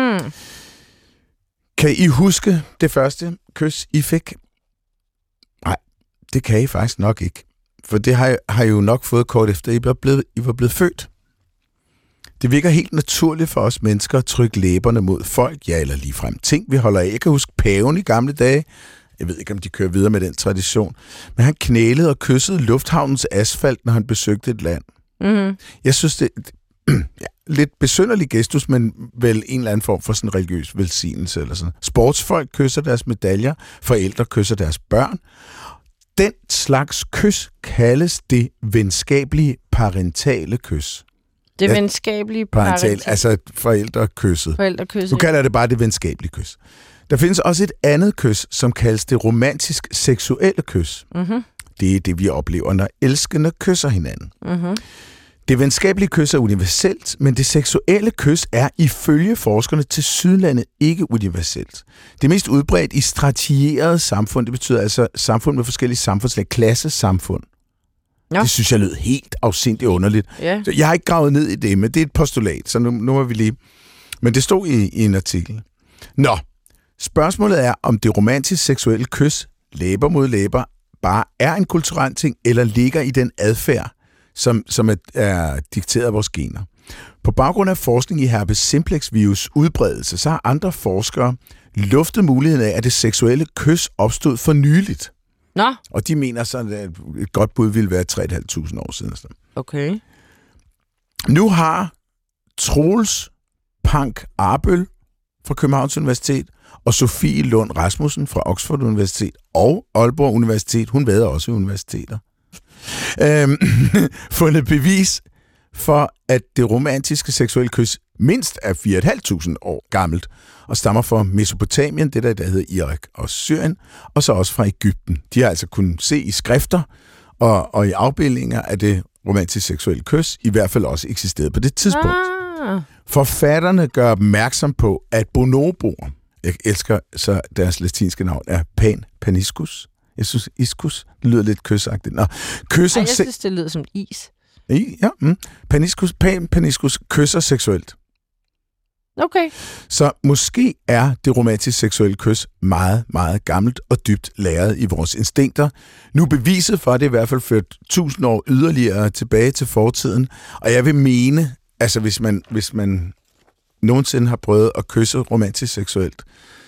Kan I huske det første kys, I fik? Nej, det kan I faktisk nok ikke. For det har I jo nok fået kort efter, I var blevet født. Det virker helt naturligt for os mennesker at trykke læberne mod folk, ja, eller ligefrem ting, vi holder af. Jeg kan huske paven i gamle dage. Jeg ved ikke, om de kører videre med den tradition. Men han knælede og kyssede lufthavnens asfalt, når han besøgte et land. Jeg synes, det lidt besynderlig gestus, men vel en eller anden form for sådan religiøs velsignelse eller sådan. Sportsfolk kysser deres medaljer, forældre kysser deres børn. Den slags kys kaldes det venskabelige parentale kys. Det venskabelige parentale. Altså forældrekysset. Forældrekysset. Nu kalder det bare det venskabelige kys. Der findes også et andet kys, som kaldes det romantisk seksuelle kys. Det er det, vi oplever, når elskende kysser hinanden. Det venskabelige kys er universelt, men det seksuelle kys er ifølge forskerne tilsyneladende ikke universelt. Det er mest udbredt i stratigierede samfund. Det betyder altså samfund med forskellige samfundslag, klassesamfund. Ja. Det synes jeg lød helt afsindigt underligt. Ja. Så jeg har ikke gravet ned i det, men det er et postulat, så nu må vi lige... Men det stod i en artikel. Nå, spørgsmålet er, om det romantisk seksuelle kys, læber mod læber, bare er en kulturel ting, eller ligger i den adfærd, som er dikteret af vores gener. På baggrund af forskning i herpes simplex virus udbredelse, så har andre forskere luftet muligheden af, at det seksuelle kys opstod for nyligt. Nå. Og de mener sådan, at et godt bud ville være 3.500 år siden. Okay. Nu har Troels Pank Arbøl fra Københavns Universitet og Sofie Lund Rasmussen fra Oxford Universitet og Aalborg Universitet, hun vader også i universiteter, fundet bevis for, at det romantiske seksuelle kys mindst er 4.500 år gammelt og stammer fra Mesopotamien, det der hedder Irak og Syrien, og så også fra Egypten. De har altså kunnet se i skrifter og i afbildninger af det romantiske seksuelle kys, i hvert fald også eksisterede på det tidspunkt. Forfatterne gør opmærksom på, at bonoboer, jeg elsker så deres latinske navn, er Pan paniscus. Jeg synes, iskus lyder lidt kysagtigt. Nå, kysser... jeg synes, det lyder som is. Ja, Pan paniscus kysser seksuelt. Okay. Så måske er det romantiske seksuelle kys meget, meget gammelt og dybt lagret i vores instinkter. Nu er beviset for, at det i hvert fald ført 1000 år yderligere tilbage til fortiden. Og jeg vil mene, altså hvis man nogensinde har prøvet at kysse romantisk seksuelt,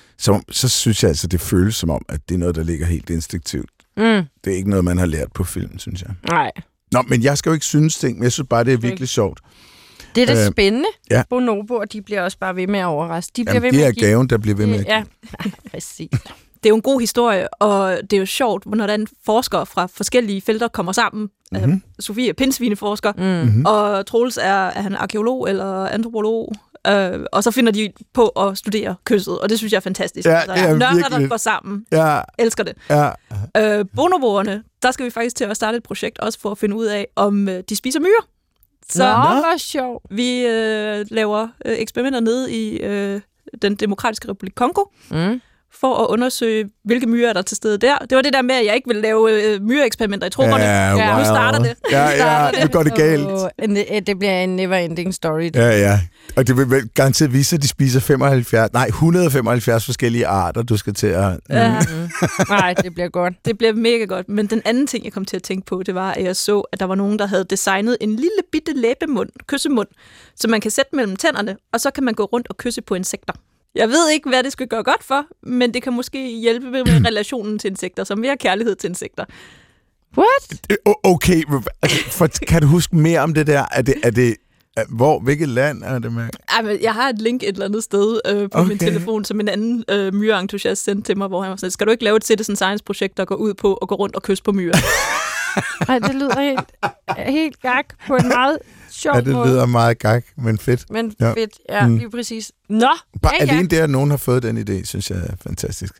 så synes jeg altså, det føles som om, at det er noget, der ligger helt instinktivt. Det er ikke noget, man har lært på film, synes jeg. Nej. Nå, men jeg skal jo ikke synes ting, men jeg synes bare, det er virkelig sjovt. Det er da spændende. Ja. Bonoboer, de bliver også bare ved med at overraske. De bliver Jamen, ved det med er at give... gaven, der bliver ved med at give. Ja, præcis. Det er jo en god historie, og det er jo sjovt, hvordan forskere fra forskellige felter kommer sammen. Sofie er pindsvineforsker, og Troels er han arkæolog eller antropolog. Og så finder de på at studere kysset, og det synes jeg er fantastisk. Ja, nørder, der går sammen. Ja. Elsker det. Ja. Bonoboerne, der skal vi faktisk til at starte et projekt, også for at finde ud af, om de spiser myrer. Så hvor sjovt. Vi laver eksperimenter nede i den demokratiske republik Kongo, for at undersøge, hvilke myrer der er til stede der. Det var det der med, at jeg ikke ville lave myreeksperimenter i troerne. Wow. Nu starter det. Nu går det galt. Det bliver en never-ending story. Ja. Og det vil vel garanteret vise, at de spiser 175 forskellige arter, du skal til at... Nej, det bliver godt. Det bliver mega godt. Men den anden ting, jeg kom til at tænke på, det var, at jeg så, at der var nogen, der havde designet en lille bitte kyssemund, som man kan sætte mellem tænderne, og så kan man gå rundt og kysse på insekter. Jeg ved ikke, hvad det skal gøre godt for, men det kan måske hjælpe med relationen til insekter, som vi har kærlighed til insekter. What? Okay, kan du huske mere om det der? Er det Hvilket land er det med? Jeg har et link et eller andet sted på min telefon, som en anden myreentusiast sendte til mig, hvor han var sådan, skal du ikke lave et citizen science-projekt, der går ud på at gå rundt og kysse på myrer? Ej, det lyder helt gak på en meget sjov måde. Ja, det lyder meget gak, men fedt. Men fedt, lige præcis. Nå! Bare alene det, at nogen har fået den idé, synes jeg er fantastisk.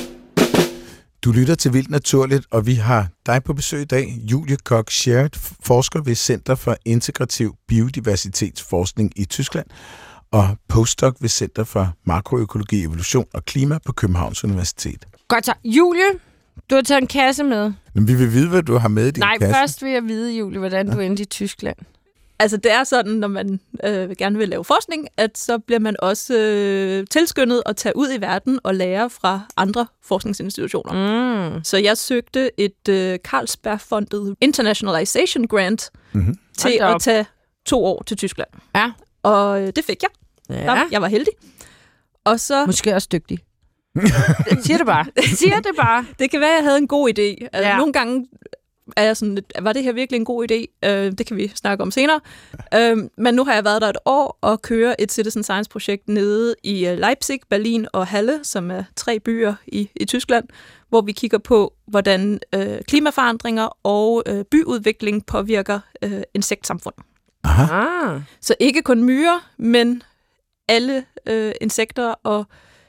Du lytter til Vildt Naturligt, og vi har dig på besøg i dag, Julie Koch-Scherret, forsker ved Center for Integrativ Biodiversitetsforskning i Tyskland, og postdoc ved Center for Makroøkologi, Evolution og Klima på Københavns Universitet. Godt så. Julie, du har taget en kasse med. Men vi vil vide, hvad du har med i din kasse. Nej, først vil jeg vide, Julie, hvordan du endte i Tyskland. Altså, det er sådan, når man gerne vil lave forskning, at så bliver man også tilskyndet at tage ud i verden og lære fra andre forskningsinstitutioner. Så jeg søgte et Carlsberg-fundet Internationalization Grant til at tage 2 år til Tyskland. Ja. Og det fik jeg. Ja. Jeg var heldig. Og så... Måske også dygtig. Siger det bare. Det kan være, at jeg havde en god idé. Altså, nogle gange er jeg sådan, var det her virkelig en god idé? Det kan vi snakke om senere. Men nu har jeg været der et år og kører et citizen science-projekt nede i Leipzig, Berlin og Halle, som er 3 byer i Tyskland, hvor vi kigger på, hvordan klimaforandringer og byudvikling påvirker insektsamfund. Aha. Så ikke kun myrer, men alle insekter og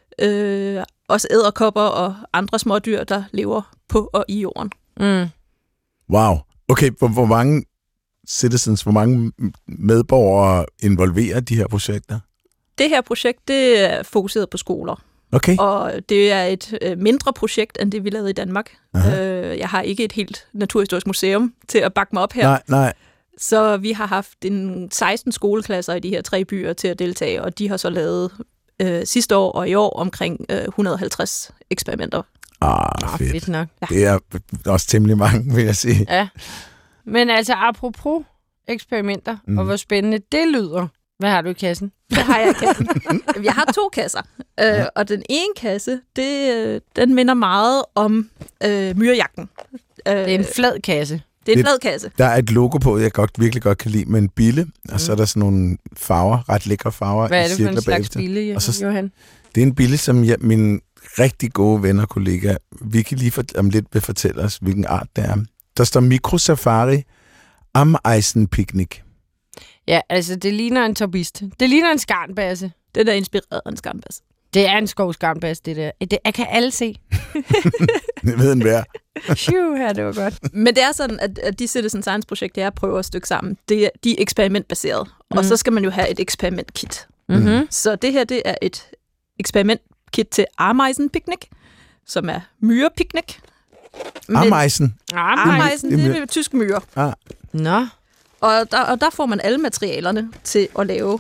også edderkopper og andre smådyr, der lever på og i jorden. Wow. Okay, hvor mange citizens, hvor mange medborgere involverer de her projekter? Det her projekt, det er fokuseret på skoler. Okay. Og det er et mindre projekt, end det vi lavede i Danmark. Jeg har ikke et helt naturhistorisk museum til at bakke mig op her. Nej. Så vi har haft 16 skoleklasser i de her 3 byer til at deltage, og de har så lavet sidste år og i år omkring 150 eksperimenter. Fedt nok. Ja. Det er også temmelig mange, vil jeg sige. Ja. Men altså, apropos eksperimenter, og hvor spændende det lyder. Hvad har du i kassen? Hvad har jeg i kassen? Jeg har 2 kasser. Og den ene kasse, den minder meget om myrejagten. Det er en flad kasse. Det er en flad kasse. Der er et logo på, jeg virkelig godt kan lide, med en bille, og så er der sådan nogle farver, ret lækre farver. Hvad er det for en slags bille, Johan? Det er en bille, som min rigtig gode venner og kollegaer, Vicky lige om lidt vil fortælle os, hvilken art det er. Der står Mikrosafari Ameisenpicknick. Ja, altså det ligner en torbist. Det ligner en skarnbasse. Det er inspireret af en skarnbasse. Det er en skovskarnbasse, det der. Det kan alle se. Jeg ved en hver. Her, det var godt. Men det er sådan, at de citizen science-projekter, jeg prøver at stykke sammen, de er eksperimentbaseret. Og så skal man jo have et eksperimentkit. Så det her, det er et eksperimentkit til Ameisenpicknick, som er myrepicnic. Ameisen? Ameisen, det er tysk myre. Nå. Og der får man alle materialerne til at lave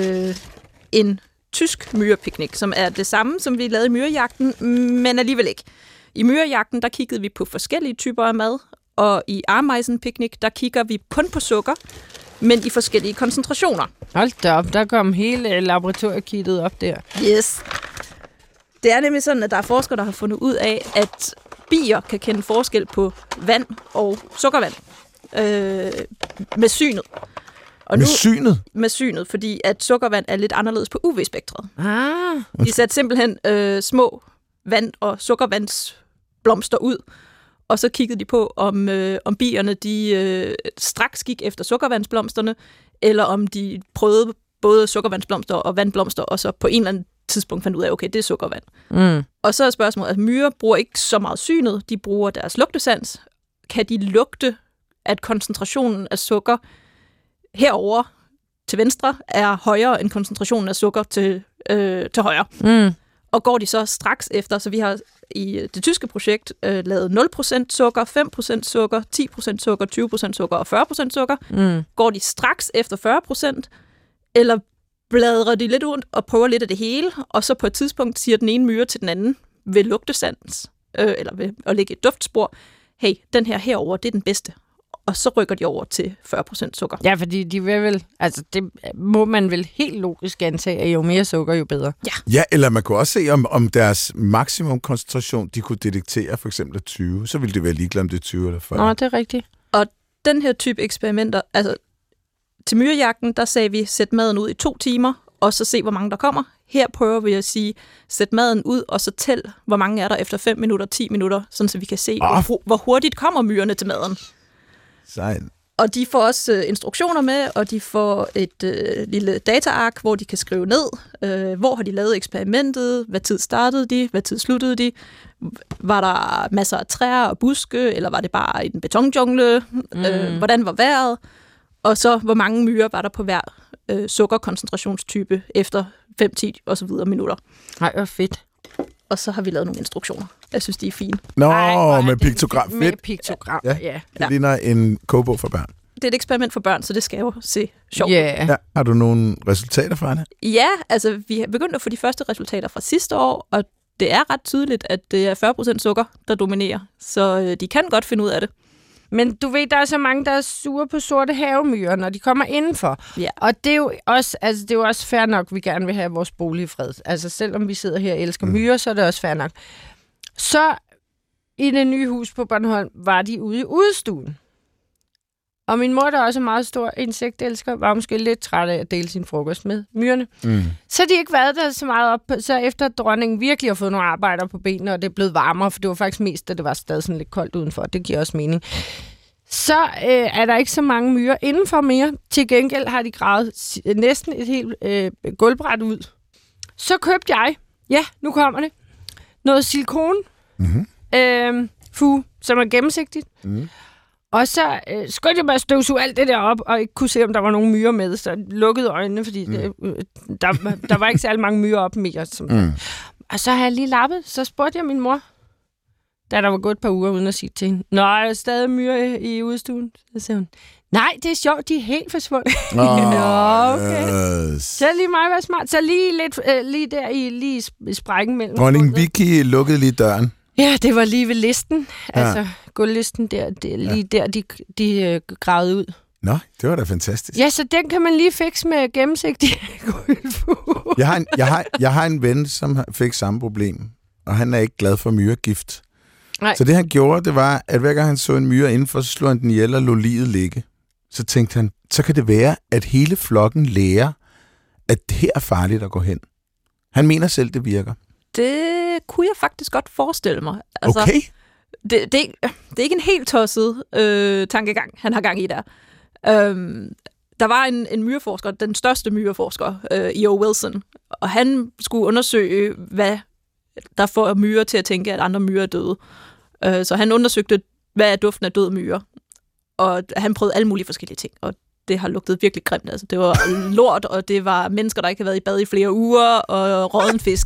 en tysk myrepicnic, som er det samme, som vi lavede i myrejagten, men alligevel ikke. I myrejagten, der kiggede vi på forskellige typer af mad, og i Ameisenpicknick, der kigger vi kun på sukker, men i forskellige koncentrationer. Hold da op, der kom hele laboratoriekittet op der. Yes. Det er nemlig sådan, at der er forskere, der har fundet ud af, at bier kan kende forskel på vand og sukkervand med synet. Og med synet, fordi at sukkervand er lidt anderledes på UV-spektret. De satte simpelthen små vand- og sukkervandsblomster ud, og så kiggede de på, om bierne de straks gik efter sukkervandsblomsterne, eller om de prøvede både sukkervandsblomster og vandblomster, og så på en eller anden tidspunkt fandt ud af, okay, det er sukkervand. Og så er spørgsmålet, at myrer bruger ikke så meget synet, de bruger deres lugtesans. Kan de lugte, at koncentrationen af sukker herover til venstre er højere end koncentrationen af sukker til højre? Og går de så straks efter, så vi har i det tyske projekt lavet 0% sukker, 5% sukker, 10% sukker, 20% sukker og 40% sukker. Går de straks efter 40%, eller bladrer de lidt rundt og prøver lidt af det hele, og så på et tidspunkt siger den ene myre til den anden ved lugtesans, eller ved at lægge et duftspor, hey, den her herover, det er den bedste. Og så rykker de over til 40% sukker. Ja, fordi de vil vel, altså det må man vel helt logisk antage, at jo mere sukker, jo bedre. Ja, eller man kunne også se, om deres maksimumkoncentration, de kunne detektere for eksempel 20, så ville det være ligeglade, om det er 20 eller 40. Nå, det er rigtigt. Og den her type eksperimenter, altså til myrejagten, der sagde vi, sæt maden ud i 2 timer, og så se, hvor mange der kommer. Her prøver vi at sige, sæt maden ud, og så tæl, hvor mange er der efter 5 minutter, 10 minutter, sådan så vi kan se, hvor hurtigt kommer myrerne til maden. Sejt. Og de får også instruktioner med, og de får et lille dataark, hvor de kan skrive ned, hvor har de lavet eksperimentet, hvad tid startede de, hvad tid sluttede de, var der masser af træer og buske, eller var det bare en betonjungle, hvordan var vejret, og så hvor mange myrer var der på hver sukkerkoncentrationstype efter 5-10 og så videre minutter. Nej, hvor fedt. Og så har vi lavet nogle instruktioner. Jeg synes, de er fine. Med piktogram. Fedt. Med piktogram, ja. Det ligner en kogebog for børn. Det er et eksperiment for børn, så det skal jo se sjovt. Yeah. Ja. Har du nogle resultater fra det? Ja, altså vi har begyndt at få de første resultater fra sidste år, og det er ret tydeligt, at det er 40% sukker, der dominerer. Så de kan godt finde ud af det. Men du ved, der er så mange, der er sure på sorte havemyrer, når de kommer indenfor. Ja. Og det er jo også fair nok, vi gerne vil have vores bolig i fred. Altså selvom vi sidder her og elsker myrer, så er det også fair nok. Så i det nye hus på Bornholm var de ude i udestuen. Og min mor, der også er meget stor insektelsker, var måske lidt træt af at dele sin frokost med myrerne. Så de ikke været der så meget op. Så efter dronningen virkelig har fået nogle arbejder på benene, og det er blevet varmere, for det var faktisk mest, da det var stadig sådan lidt koldt udenfor. Det giver også mening. Så er der ikke så mange myrer indenfor mere. Til gengæld har de gravet næsten et helt gulvbræt ud. Så købte jeg, nu kommer det, noget silikon, som er gennemsigtigt. Og så skulle jeg bare støvsuge alt det der op, og ikke kunne se, om der var nogen myrer med. Så jeg lukkede øjnene, fordi der var ikke særlig mange myrer op mere. Og så har jeg lige lappet, så spurgte jeg min mor, da der var gået et par uger uden at sige til hende, nå, er der stadig myrer i udestuen? Så sagde hun, nej, det er sjovt, de er helt forsvundet. Okay. Så lige mig var smart. Så lige der i sprækken mellem. Dronning Vicky lukkede lige døren. Ja, det var lige ved listen. Altså, gulvlisten der, lige der, de gravede ud. Nå, det var da fantastisk. Ja, så den kan man lige fikse med gennemsigtig gulvfuge. Jeg har en ven, som fik samme problem, og han er ikke glad for myregift. Nej. Så det han gjorde, det var, at hver gang han så en myre indenfor, så slog han den ihjel og lod liget ligge. Så tænkte han, så kan det være, at hele flokken lærer, at det her er farligt at gå hen. Han mener selv, det virker. Det kunne jeg faktisk godt forestille mig. Altså, okay. Det er ikke en helt tosset tankegang, han har gang i der. Der var en myreforsker, den største myreforsker, E.O. Wilson, og han skulle undersøge, hvad der får myrer til at tænke, at andre myrer er døde. Så han undersøgte, hvad er duften af døde myrer. Og han prøvede alle mulige forskellige ting, og det har lugtet virkelig grimt. Altså, det var lort, og det var mennesker, der ikke havde været i bad i flere uger, og rådden fisk.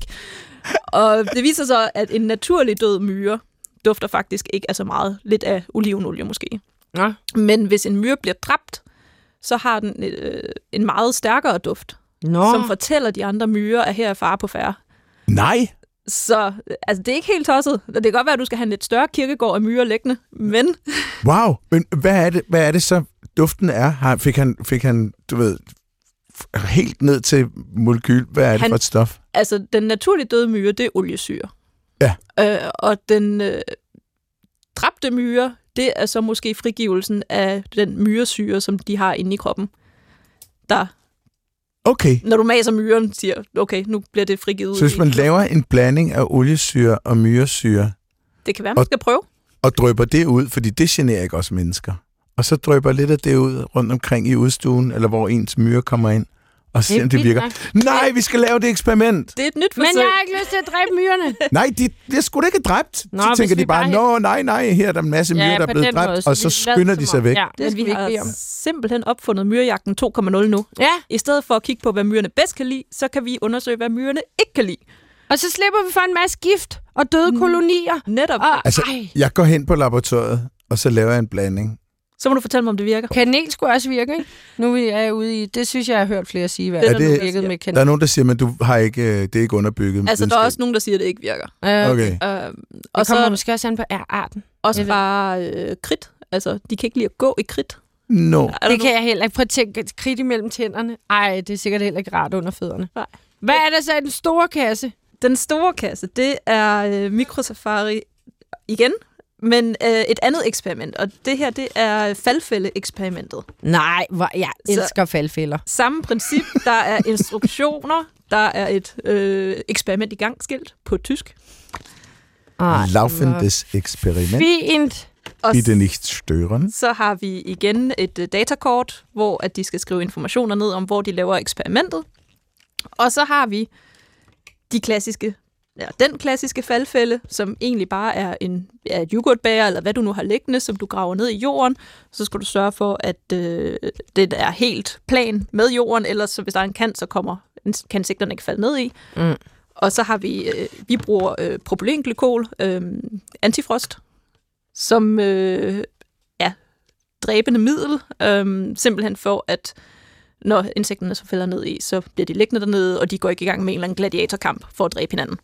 Og det viser sig, at en naturlig død myre dufter faktisk ikke af så meget. Lidt af olivenolie måske. Ja. Men hvis en myre bliver dræbt, så har den en meget stærkere duft, som fortæller de andre myrer, at her er fare på færde. Nej! Så altså, det er ikke helt tosset. Det kan godt være, at du skal have en lidt større kirkegård af myrer liggende, men... Wow! Men hvad er det så, duften er? Fik han, du ved, helt ned til molekyl? Hvad er det for et stof? Altså, den naturligt døde myre, det er oliesyre. Ja. Og den dræbte myre, det er så måske frigivelsen af den myresyre, som de har inde i kroppen. Der... Okay. Når du maser myren, siger okay, nu bliver det frigivet. Så hvis man laver en blanding af oliesyre og myresyre... Det kan være, man skal prøve. Og drypper det ud, fordi det generer ikke også mennesker. Og så drypper lidt af det ud rundt omkring i udstuen, eller hvor ens myre kommer ind, og ser, om det virker. Nej, vi skal lave det eksperiment! Det er et nyt forsøg. Men jeg har ikke lyst til at dræbe myrerne. Nej, det er sgu da ikke dræbt. Så tænker de bare, nej, her er der en masse myrer, der er blevet dræbt, måde, og så skynder de sig væk. Ja, det vi har simpelthen opfundet myrejagten 2.0 nu. Ja. I stedet for at kigge på, hvad myrerne bedst kan lide, så kan vi undersøge, hvad myrerne ikke kan lide. Og så slipper vi for en masse gift og døde kolonier. Netop. Jeg går hen på laboratoriet, og så laver jeg en blanding. Så må du fortælle mig, om det virker. Kanel skulle også virke, ikke? Nu er jeg ude i... Det synes jeg, har hørt flere sige, hvad det virkede med kanel. Der er nogen, der siger, men du har ikke, det er ikke underbygget. Altså, der er også nogen, der siger, at det ikke virker. Okay. Og så kommer måske også an på arten. Også bare kridt. Altså, de kan ikke lide at gå i kridt. No. Det kan jeg heller ikke. Prøv at tænke kridt imellem tænderne. Ej, det er sikkert heller ikke rart under fødderne. Nej. Hvad er der så i den store kasse? Den store kasse, det er Mikrosafari igen. Men et andet eksperiment, og det her, det er faldfælde-eksperimentet. Nej, jeg elsker faldfælder. Samme princip, der er instruktioner, der er et eksperiment i gang skilt på tysk. Laufendes Experiment. Fint. Bitte nicht stören. Så har vi igen et datakort, hvor at de skal skrive informationer ned om, hvor de laver eksperimentet. Og så har vi den klassiske faldfælde, som egentlig bare er et yoghurtbæger, eller hvad du nu har liggende, som du graver ned i jorden. Så skal du sørge for, at det er helt plan med jorden, ellers så hvis der er en kant, så kan insekterne ikke falde ned i. Og så har vi bruger propylenglykol, antifrost, som dræbende middel, simpelthen for, at når insekterne så falder ned i, så bliver de liggende dernede, og de går ikke i gang med en eller anden gladiatorkamp for at dræbe hinanden.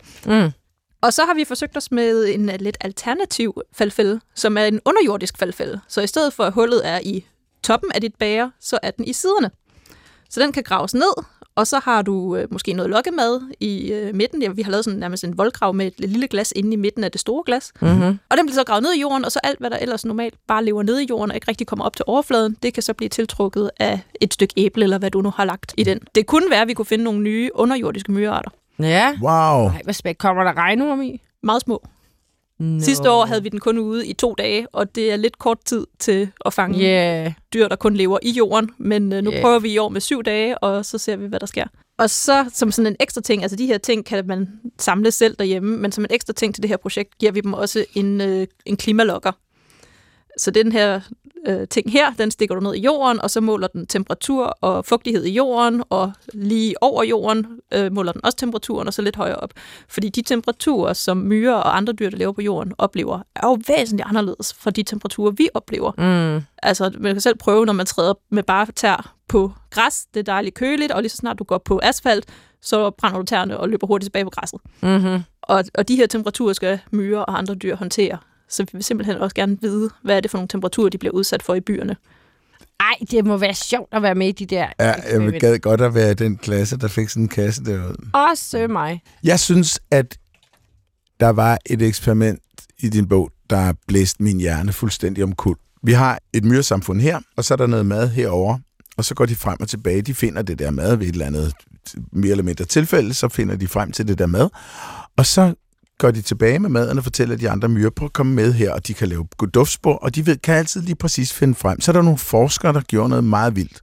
Og så har vi forsøgt os med en lidt alternativ faldfælde, som er en underjordisk faldfælde. Så i stedet for, at hullet er i toppen af dit bæger, så er den i siderne. Så den kan graves ned, og så har du måske noget lokkemad i midten. Ja, vi har lavet sådan nærmest en voldgrav med et lille glas inde i midten af det store glas. Mm-hmm. Og den bliver så gravet ned i jorden, og så alt, hvad der ellers normalt bare lever nede i jorden og ikke rigtig kommer op til overfladen, det kan så blive tiltrukket af et stykke æble, eller hvad du nu har lagt i den. Det kunne være, at vi kunne finde nogle nye underjordiske myrearter. Ja. Wow. Ej, hvad spæk, kommer der regnorm i? Meget små. No. Sidste år havde vi den kun ude i 2 dage, og det er lidt kort tid til at fange dyr, der kun lever i jorden. Men nu prøver vi i år med 7 dage, og så ser vi, hvad der sker. Og så som sådan en ekstra ting, altså de her ting kan man samle selv derhjemme, men som en ekstra ting til det her projekt, giver vi dem også en klimalokker. Så den her ting her, den stikker du ned i jorden, og så måler den temperatur og fugtighed i jorden, og lige over jorden måler den også temperaturen, og så lidt højere op. Fordi de temperaturer, som myrer og andre dyr, der lever på jorden, oplever, er jo væsentligt anderledes fra de temperaturer, vi oplever. Altså, man kan selv prøve, når man træder med bare tær på græs, det er dejligt køligt, og lige så snart du går på asfalt, så brænder du tæerne og løber hurtigt tilbage på græsset. Mm-hmm. Og de her temperaturer skal myrer og andre dyr håndtere. Så vi vil simpelthen også gerne vide, hvad er det for nogle temperaturer, de bliver udsat for i byerne. Ej, det må være sjovt at være med i de der jeg vil gad godt at være den klasse, der fik sådan en kasse derude. Også mig. Jeg synes, at der var et eksperiment i din bog, der blæste min hjerne fuldstændig omkuld. Vi har et myresamfund her, og så er der noget mad herover, og så går de frem og tilbage. De finder det der mad ved et eller andet mere eller mindre tilfælde, så finder de frem til det der mad, og så går de tilbage med maden og fortæller de andre myrer, prøv at komme med her, og de kan lave duftspor, og de kan altid lige præcis finde frem. Så er der nogle forskere, der gjorde noget meget vildt.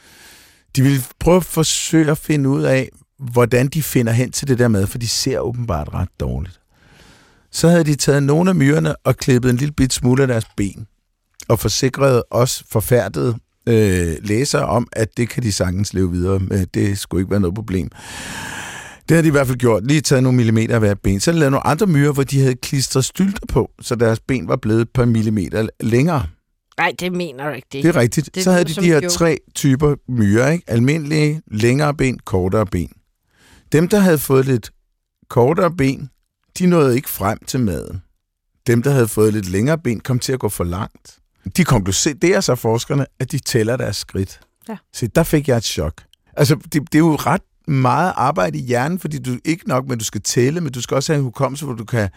De ville prøve at forsøge at finde ud af, hvordan de finder hen til det der mad, for de ser åbenbart ret dårligt. Så havde de taget nogle af myrerne og klippet en lille bit smule af deres ben, og forsikrede os forfærdede læsere om, at det kan de sagtens leve videre med. Det skulle ikke være noget problem. Det havde de i hvert fald gjort. Lige taget nogle millimeter af hvert ben. Så lavede nogle andre myrer, hvor de havde klistret stylter på, så deres ben var blevet et par millimeter længere. Nej, det mener du ikke. Det er rigtigt. Så havde de her 3 typer myrer, ikke? Almindelige, længere ben, kortere ben. Dem, der havde fået lidt kortere ben, de nåede ikke frem til maden. Dem, der havde fået lidt længere ben, kom til at gå for langt. De konkluderer så forskerne, at de tæller deres skridt. Ja. Så der fik jeg et chok. Altså, det er jo ret meget arbejde i hjernen, fordi du ikke nok, men du skal tælle, men du skal også have en hukommelse, hvor du kan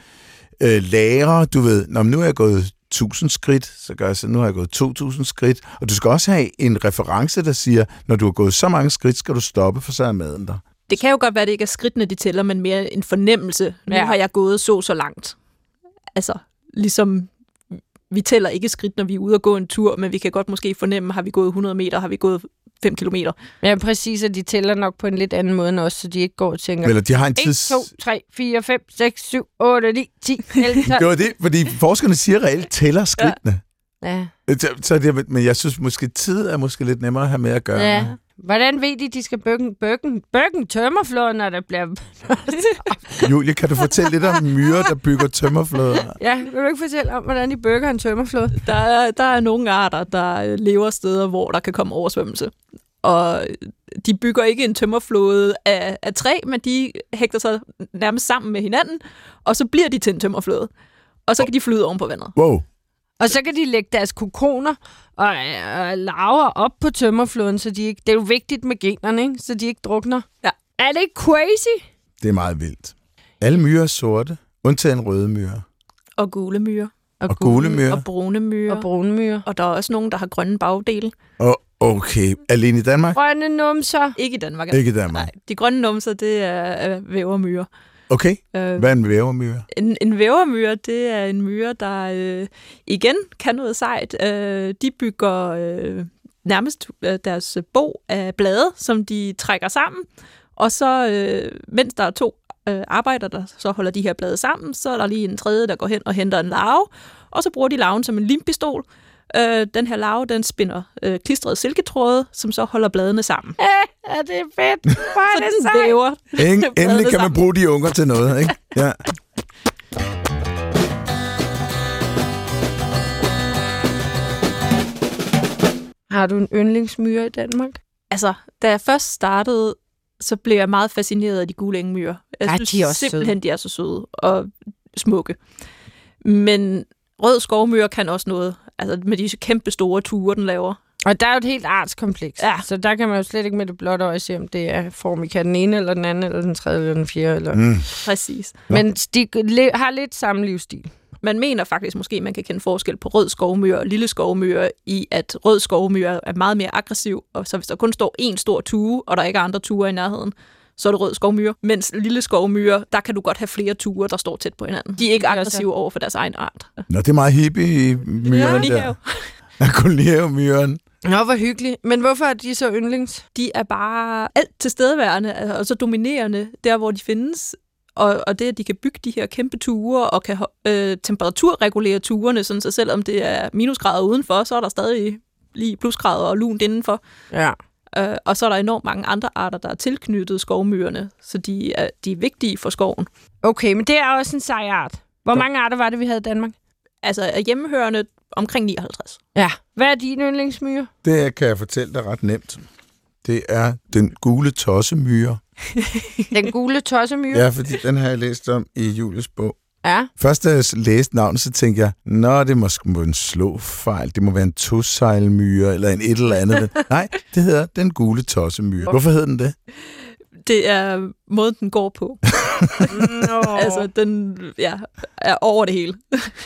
lære, du ved, når nu er jeg gået 1000 skridt, så gør jeg så, nu har jeg gået 2000 skridt, og du skal også have en reference, der siger, når du har gået så mange skridt, skal du stoppe, for så er maden der. Det kan jo godt være, at det ikke er skridtene, de tæller, men mere en fornemmelse. Nu har jeg gået så langt. Altså, ligesom vi tæller ikke skridt, når vi er ude og gå en tur, men vi kan godt måske fornemme, har vi gået 100 meter, har vi gået 5 kilometer. Ja, præcis, og de tæller nok på en lidt anden måde end os, så de ikke går og tænker, eller de har en 1, 2, 3, 4, 5, 6, 7, 8, 9, 10, 11, 12. Det var det, fordi forskerne siger reelt tæller skridtene. Ja. Så det, men jeg synes måske, tid er måske lidt nemmere at have med at gøre. Ja. Hvordan ved de skal bygge tømmerflåder, når der bliver... Julie, kan du fortælle lidt om myrer, der bygger tømmerflåder? Ja, vil du ikke fortælle om, hvordan de bygger en tømmerflåde? Der er nogle arter, der lever steder, hvor der kan komme oversvømmelse. Og de bygger ikke en tømmerflåde af træ, men de hægter sig nærmest sammen med hinanden, og så bliver de til en tømmerflåde. Og så kan de flyde oven på vandet. Wow. Og så kan de lægge deres kokoner og larver op på tømmerflåden, så de ikke... Det er jo vigtigt med generne, ikke? Så de ikke drukner. Ja. Er det ikke crazy? Det er meget vildt. Alle myrer er sorte, undtagen røde myrer. Og gule myrer. Og gule myrer. Og brune myrer. Og brune myrer. Og der er også nogen, der har grønne bagdele. Okay. Alene i Danmark? Grønne numser. Ikke i Danmark. Ikke i Danmark. Nej, de grønne numser, det er vævermyrer. Okay. Hvad er en vævermyre? En vævermyre, det er en myre, der igen kan noget sejt. De bygger nærmest deres bo af blade, som de trækker sammen. Og så, mens der er 2 arbejdere, der så holder de her blade sammen, så er der lige en tredje, der går hen og henter en larve. Og så bruger de larven som en limpistol. Den her larve, den spinder klistrede silketråde, som så holder bladene sammen. Ja, det er fedt. Hvor er det så den væver. Endelig kan man bruge de unger til noget, ikke? Ja. Har du en yndlingsmyre i Danmark? Altså, da jeg først startede, så blev jeg meget fascineret af de gule engemyrer. Jeg synes de er også simpelthen, søde. De er så søde og smukke. Men rød skovmyre kan også noget. Altså med de kæmpe store ture, den laver. Og der er jo et helt artskompleks. Ja. Så der kan man jo slet ikke med det blotte øje se, om det er Formica den ene, eller den anden, eller den tredje, eller den fjerde. Eller... Præcis. Men de har lidt samme livsstil. Man mener faktisk måske, man kan kende forskel på rød skovmyre og lille skovmyre, i at rød skovmyre er meget mere aggressiv, og så hvis der kun står én stor tue, og der ikke er andre tuer i nærheden, så er det rød skovmyre. Mens lille skovmyre, der kan du godt have flere tuer, der står tæt på hinanden. De er ikke aggressive over for deres egen art. Nå, det er meget hippie-myren der. Kolonihavemyren. Nå, hvor hyggeligt. Men hvorfor er de så yndlings? De er bare alt tilstedeværende, og så dominerende der, hvor de findes. Og det, at de kan bygge de her kæmpe tuer, og kan temperaturregulere turene, sådan så selvom det er minusgrader udenfor, så er der stadig lige plusgrader og lunt indenfor. Ja. Og så er der enormt mange andre arter, der er tilknyttet skovmyrerne, så de er vigtige for skoven. Okay, men det er også en sej art. Hvor mange arter var det, vi havde i Danmark? Altså er hjemmehørende omkring 59. Ja. Hvad er din yndlingsmyre? Det kan jeg fortælle dig ret nemt. Det er den gule tossemyre. Den gule tossemyre? Ja, fordi den har jeg læst om i Julies bog. Ja. Først da jeg læste navnet, så tænkte jeg, nå, det må en slåfejl. Det må være en tosejlmyre eller et eller andet. Nej, det hedder den gule tossemyre. Hvorfor hedder den det? Det er måden, den går på. Altså, den er over det hele.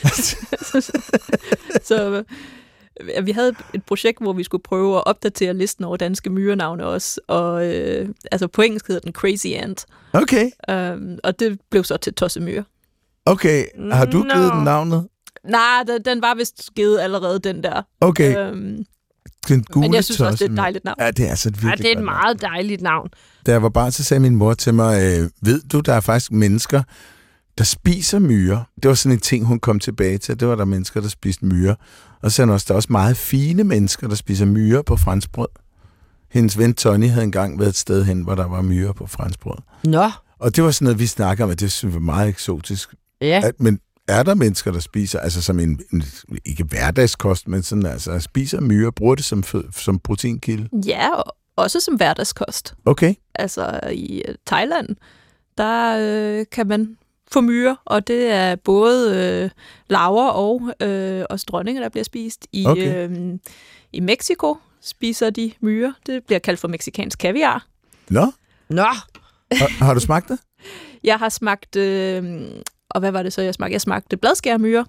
Så vi havde et projekt, hvor vi skulle prøve at opdatere listen over danske myrenavne også. Og altså på engelsk hedder den Crazy Ant. Okay. Og det blev så til tossemyre. Okay. Har du givet den navnet? Nej, den var vist givet allerede, den der. Okay. Den gule men jeg synes også, det er et dejligt navn. Ja, det er altså et virkelig det er et meget dejligt navn. Da jeg var barn, så sagde min mor til mig, ved du, der er faktisk mennesker, der spiser myrer. Det var sådan en ting, hun kom tilbage til. Det var der mennesker, der spiste myrer. Og så også, der er også meget fine mennesker, der spiser myrer på franskbrød. Hendes ven Tony havde engang været et sted hen, hvor der var myrer på franskbrød. Nå. Og det var sådan noget, vi snakker om, at det synes jeg var meget eksotisk. Ja. Men er der mennesker, der spiser, altså som en ikke hverdagskost, men sådan, altså spiser myrer, bruger det som proteinkilde? Ja, og også som hverdagskost. Okay. Altså i Thailand, der kan man få myrer, og det er både larver og også dronninger, der bliver spist. I Mexico spiser de myrer. Det bliver kaldt for mexicansk kaviar. Nå. Har du smagt det? Jeg har smagt, og hvad var det så, jeg smagte? Jeg smagte bladskærmyrer,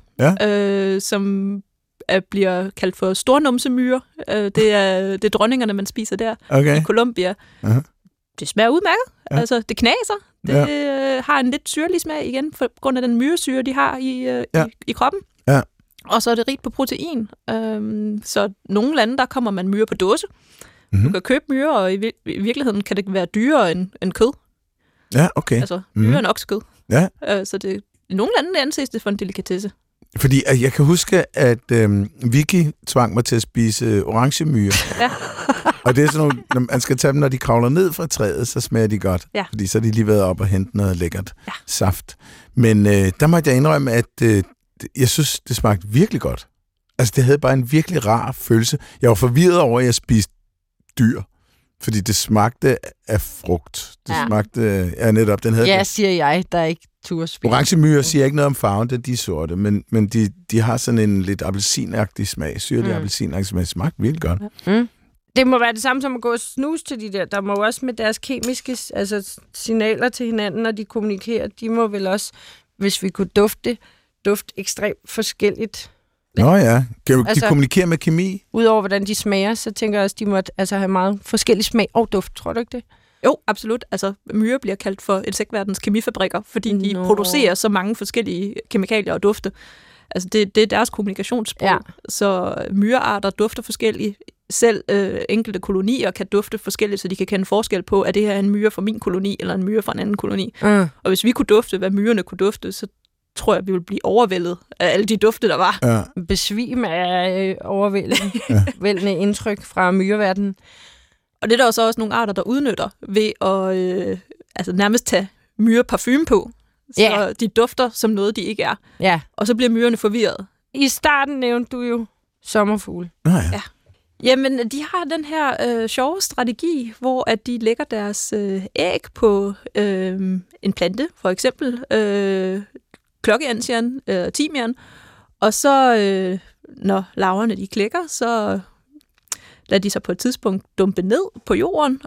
som bliver kaldt for stornumsemyrer. Det er dronningerne, man spiser der i Colombia. Uh-huh. Det smager udmærket. Ja. Altså, det knaser. Det har en lidt syrlig smag igen, på grund af den myresyre, de har i kroppen. Ja. Og så er det rigt på protein. Så nogle lande, der kommer man myre på dåse. Mm-hmm. Du kan købe myre, og i virkeligheden kan det være dyrere end kød. Ja, okay. Altså, myre end oksekød. Ja. Så det, i nogle lande anses det for en delikatesse. Fordi jeg kan huske, at Vicky tvang mig til at spise orangemyre. Ja. Og det er sådan nogle, når man skal tage dem, når de kravler ned fra træet, så smager de godt. Ja. Fordi så har de lige været op og hente noget lækkert saft. Men der måtte jeg indrømme, at jeg synes, det smagte virkelig godt. Altså, det havde bare en virkelig rar følelse. Jeg var forvirret over, at jeg spiste dyr. Fordi det smagte af frugt. Det smagte netop, den havde... Ja, siger jeg, der er ikke turspil. Orangemyrer siger ikke noget om farven, det er de sorte, men de har sådan en lidt appelsinagtig smag. Syrlig appelsinagtig smag. Det smagte virkelig godt. Mm. Det må være det samme som at gå og snuse til de der. Der må også med deres kemiske signaler til hinanden, når de kommunikerer. De må vel også, hvis vi kunne dufte duft ekstremt forskelligt. Nå ja, kan Altså- de kommunikere med kemi? Udover hvordan de smager, så tænker jeg også, de må have meget forskellig smag og duft. Tror du ikke det? Jo, absolut. Altså, myrer bliver kaldt for insektverdens kemifabrikker, fordi de Nå. producerer så mange forskellige kemikalier og dufte. Altså, det er deres kommunikationssprog. Ja. Så myrearter dufter forskelligt. Selv enkelte kolonier kan dufte forskelligt, så de kan kende forskel på, at det her er en myre fra min koloni, eller en myre fra en anden koloni. Og hvis vi kunne dufte, hvad myrerne kunne dufte, så tror jeg, vi ville blive overvældet af alle de dufte, der var. Ja. Besvim af overvældende indtryk fra myreverdenen. Og det er der så også nogle arter, der udnytter ved at nærmest tage myreparfume på. Så Ja. de dufter som noget, de ikke er. Ja. Og så bliver myrerne forvirret. I starten nævnte du jo sommerfugle. Nå ja. Ja. Jamen, de har den her sjove strategi, hvor at de lægger deres æg på en plante, for eksempel klokkeansian, timian, og så, når larverne de klækker, så lader de sig på et tidspunkt dumpe ned på jorden,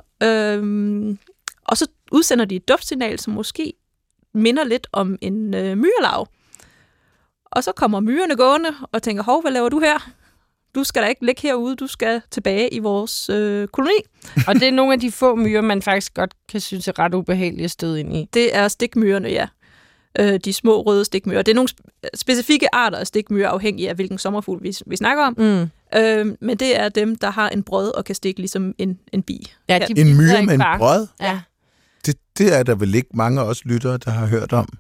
og så udsender de et duftsignal, som måske minder lidt om en myrelarve. Og så kommer myrerne gående og tænker, hov, hvad laver du her? Du skal da ikke ligge herude, du skal tilbage i vores koloni. Og det er nogle af de få myrer, man faktisk godt kan synes er ret ubehagelige at støde ind i. Det er stikmyrerne, ja. De små røde stikmyrer. Det er nogle specifikke arter af stikmyrer, afhængig af hvilken sommerfugl vi snakker om. Men det er dem, der har en brød og kan stikke ligesom en bi. Ja, de En bider myre ikke med en bare. brød? Ja. Det er der vel ikke mange af os lyttere, der har hørt om.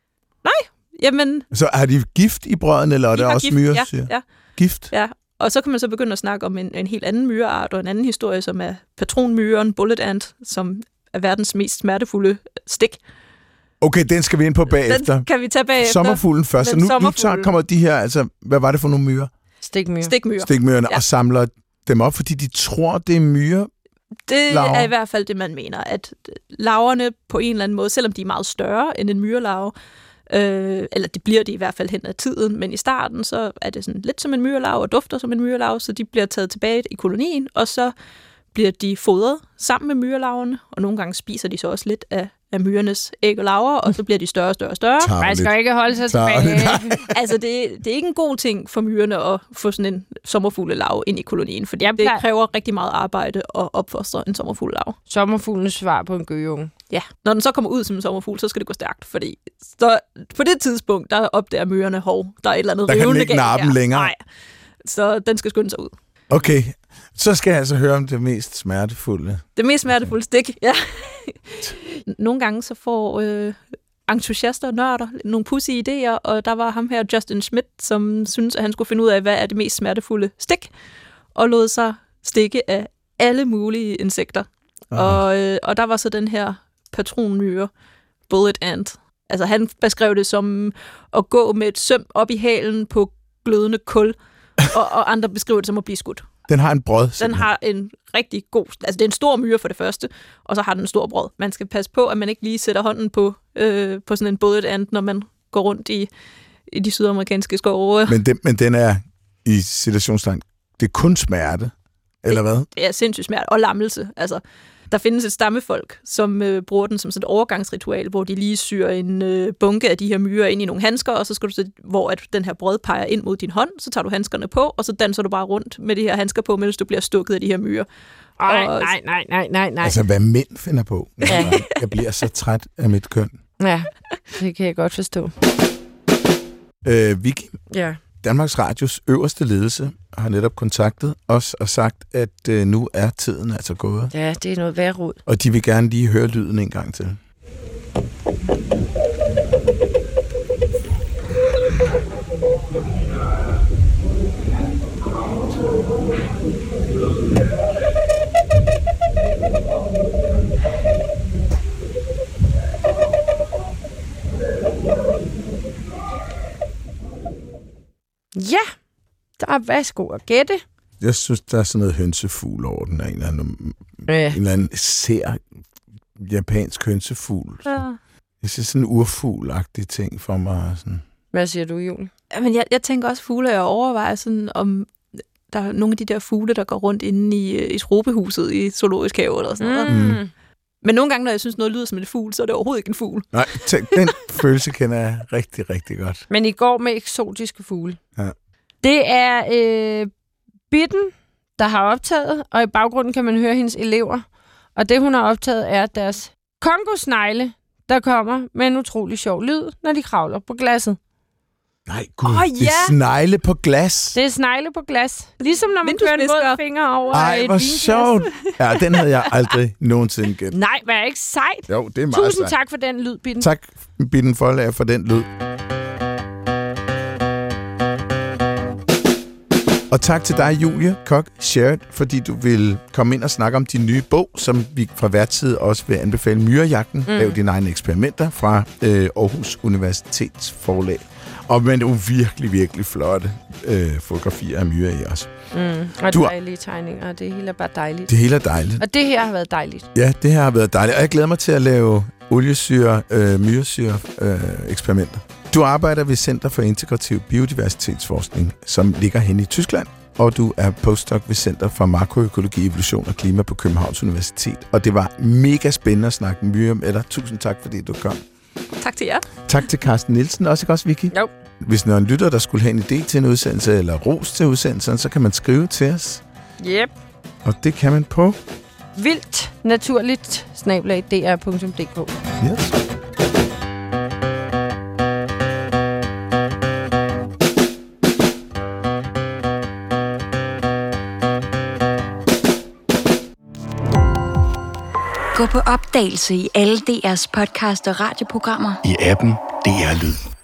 Jamen, Så har de gift i brøden, eller er de der har også gift, myrer? ja, siger? ja, Gift? ja. Og så kan man så begynde at snakke om en helt anden myreart og en anden historie, som er patronmyren, bullet ant, som er verdens mest smertefulde stik. Okay, den skal vi ind på bagefter. Den kan vi tage bagefter. Sommerfuglen først. Så Men nu så sommerfuglen. kommer de her, altså, hvad var det for nogle myrer? Stikmyre. Stikmyrer. Stikmyrerne, Ja. og samler dem op, fordi de tror, det er myrer. Det Larver. er i hvert fald det, man mener, at larverne på en eller anden måde, selvom de er meget større end en myrelarve, eller det bliver de i hvert fald hen ad tiden, men i starten så er det sådan lidt som en myrelarve og dufter som en myrelarve, så de bliver taget tilbage i kolonien, og så bliver de fodret sammen med myrelarverne, og nogle gange spiser de så også lidt af myrernes æg og larver, og så bliver de større og større og større. Man skal ikke holde sig Tarveligt. tilbage. Altså, det er ikke en god ting for myrerne at få sådan en sommerfuglelarve ind i kolonien, for det kræver rigtig meget arbejde at opfostre en sommerfuglelarve. Sommerfuglens svar på en gøgeunge. Ja, når den så kommer ud som en sommerfugl, så skal det gå stærkt, fordi så på det tidspunkt, der opdager myrerne, hov, der er et eller andet Der kan den rivende ikke galt nappe her. længere. Nej, så den skal skynde sig ud. Okay, så skal jeg altså høre om det mest smertefulde. Det mest smertefulde stik, ja. Nogle gange så får entusiaster og nørder nogle pussy idéer, og der var ham her, Justin Schmidt, som synes, at han skulle finde ud af, hvad er det mest smertefulde stik, og lod sig stikke af alle mulige insekter. Og der var så den her patronmyre, bullet ant. Altså han beskrev det som at gå med et søm op i halen på glødende kul, og andre beskriver det som at blive skudt. Den har en brød. Den simpelthen. har en rigtig god... Altså, det er en stor myre for det første, og så har den en stor brød. Man skal passe på, at man ikke lige sætter hånden på sådan en bullet ant, når man går rundt i de sydamerikanske skove. Men den er i situationstegn. Det er kun smerte, eller hvad? Det er sindssygt smert og lammelse. Altså, der findes et stammefolk, som bruger den som sådan et overgangsritual, hvor de lige syr en bunke af de her myrer ind i nogle handsker, og så skal du så, hvor at den her brød peger ind mod din hånd, så tager du handskerne på, og så danser du bare rundt med de her handsker på, mens du bliver stukket af de her myrer. Nej. Altså, hvad mænd finder på. Ja. Jeg bliver så træt af mit køn. Ja, det kan jeg godt forstå. Vicky, Ja. Danmarks Radios øverste ledelse har netop kontaktet os og sagt, at nu er tiden altså gået. Ja, det er noget værd rod. Og de vil gerne lige høre lyden en gang til. Ja, der er værsgo at gætte. Jeg synes, der er sådan noget hønsefugl over den. En eller anden, Ja. en eller anden sær japansk hønsefugl. Ja. Jeg synes sådan en urfugl-agtig ting for mig. Sådan. Hvad siger du, Julie? Men jeg tænker også fugle, jeg overvejer sådan, om der er nogle af de der fugle, der går rundt inde i tropehuset i zoologisk have eller sådan noget. Men nogle gange, når jeg synes, noget lyder som en fugl, så er det overhovedet ikke en fugl. Nej, den følelse kender jeg rigtig, rigtig godt. Men i går med eksotiske fugle. Ja. Det er Bitten, der har optaget, og i baggrunden kan man høre hendes elever. Og det, hun har optaget, er deres kongosnegle, der kommer med en utrolig sjov lyd, når de kravler på glasset. Nej, gud, det er snegle på glas. Det er snegle på glas. Ligesom når man kører en våd finger over et vinglas. Ej, hvor sjovt. Ja, den havde jeg aldrig nogensinde gættet. Nej, var ikke sejt? Jo, det er meget Tusind tak for den lyd, Bitten. Tak, Bitten Forlager, for den lyd. Og tak til dig, Julie Koch Sherrett, fordi du vil komme ind og snakke om din nye bog, som vi fra værtid også vil anbefale, Myrejagten. Lav dine egne eksperimenter fra Aarhus Universitets forlag. Og med nogle virkelig, virkelig flotte fotografier af myrer i os. Og dejlige tegninger, og det hele er bare dejligt. Det hele er dejligt. Og det her har været dejligt. Ja, det her har været dejligt. Og jeg glæder mig til at lave myresyre-eksperimenter. Du arbejder ved Center for Integrativ Biodiversitetsforskning, som ligger hen i Tyskland. Og du er postdoc ved Center for Makroøkologi, Evolution og Klima på Københavns Universitet. Og det var mega spændende at snakke myrer med dig. Tusind tak, fordi du kom. Tak til jer. Tak til Carsten Nielsen. Også ikke også, Vicky? Jo. Hvis der er en lytter, der skulle have en idé til en udsendelse, eller ros til udsendelsen, så kan man skrive til os. Yep. Og det kan man på vildtnaturligt@dr.dk. Yes. Gå på opdagelse i alle DR's podcast og radioprogrammer. I appen DR Lyd.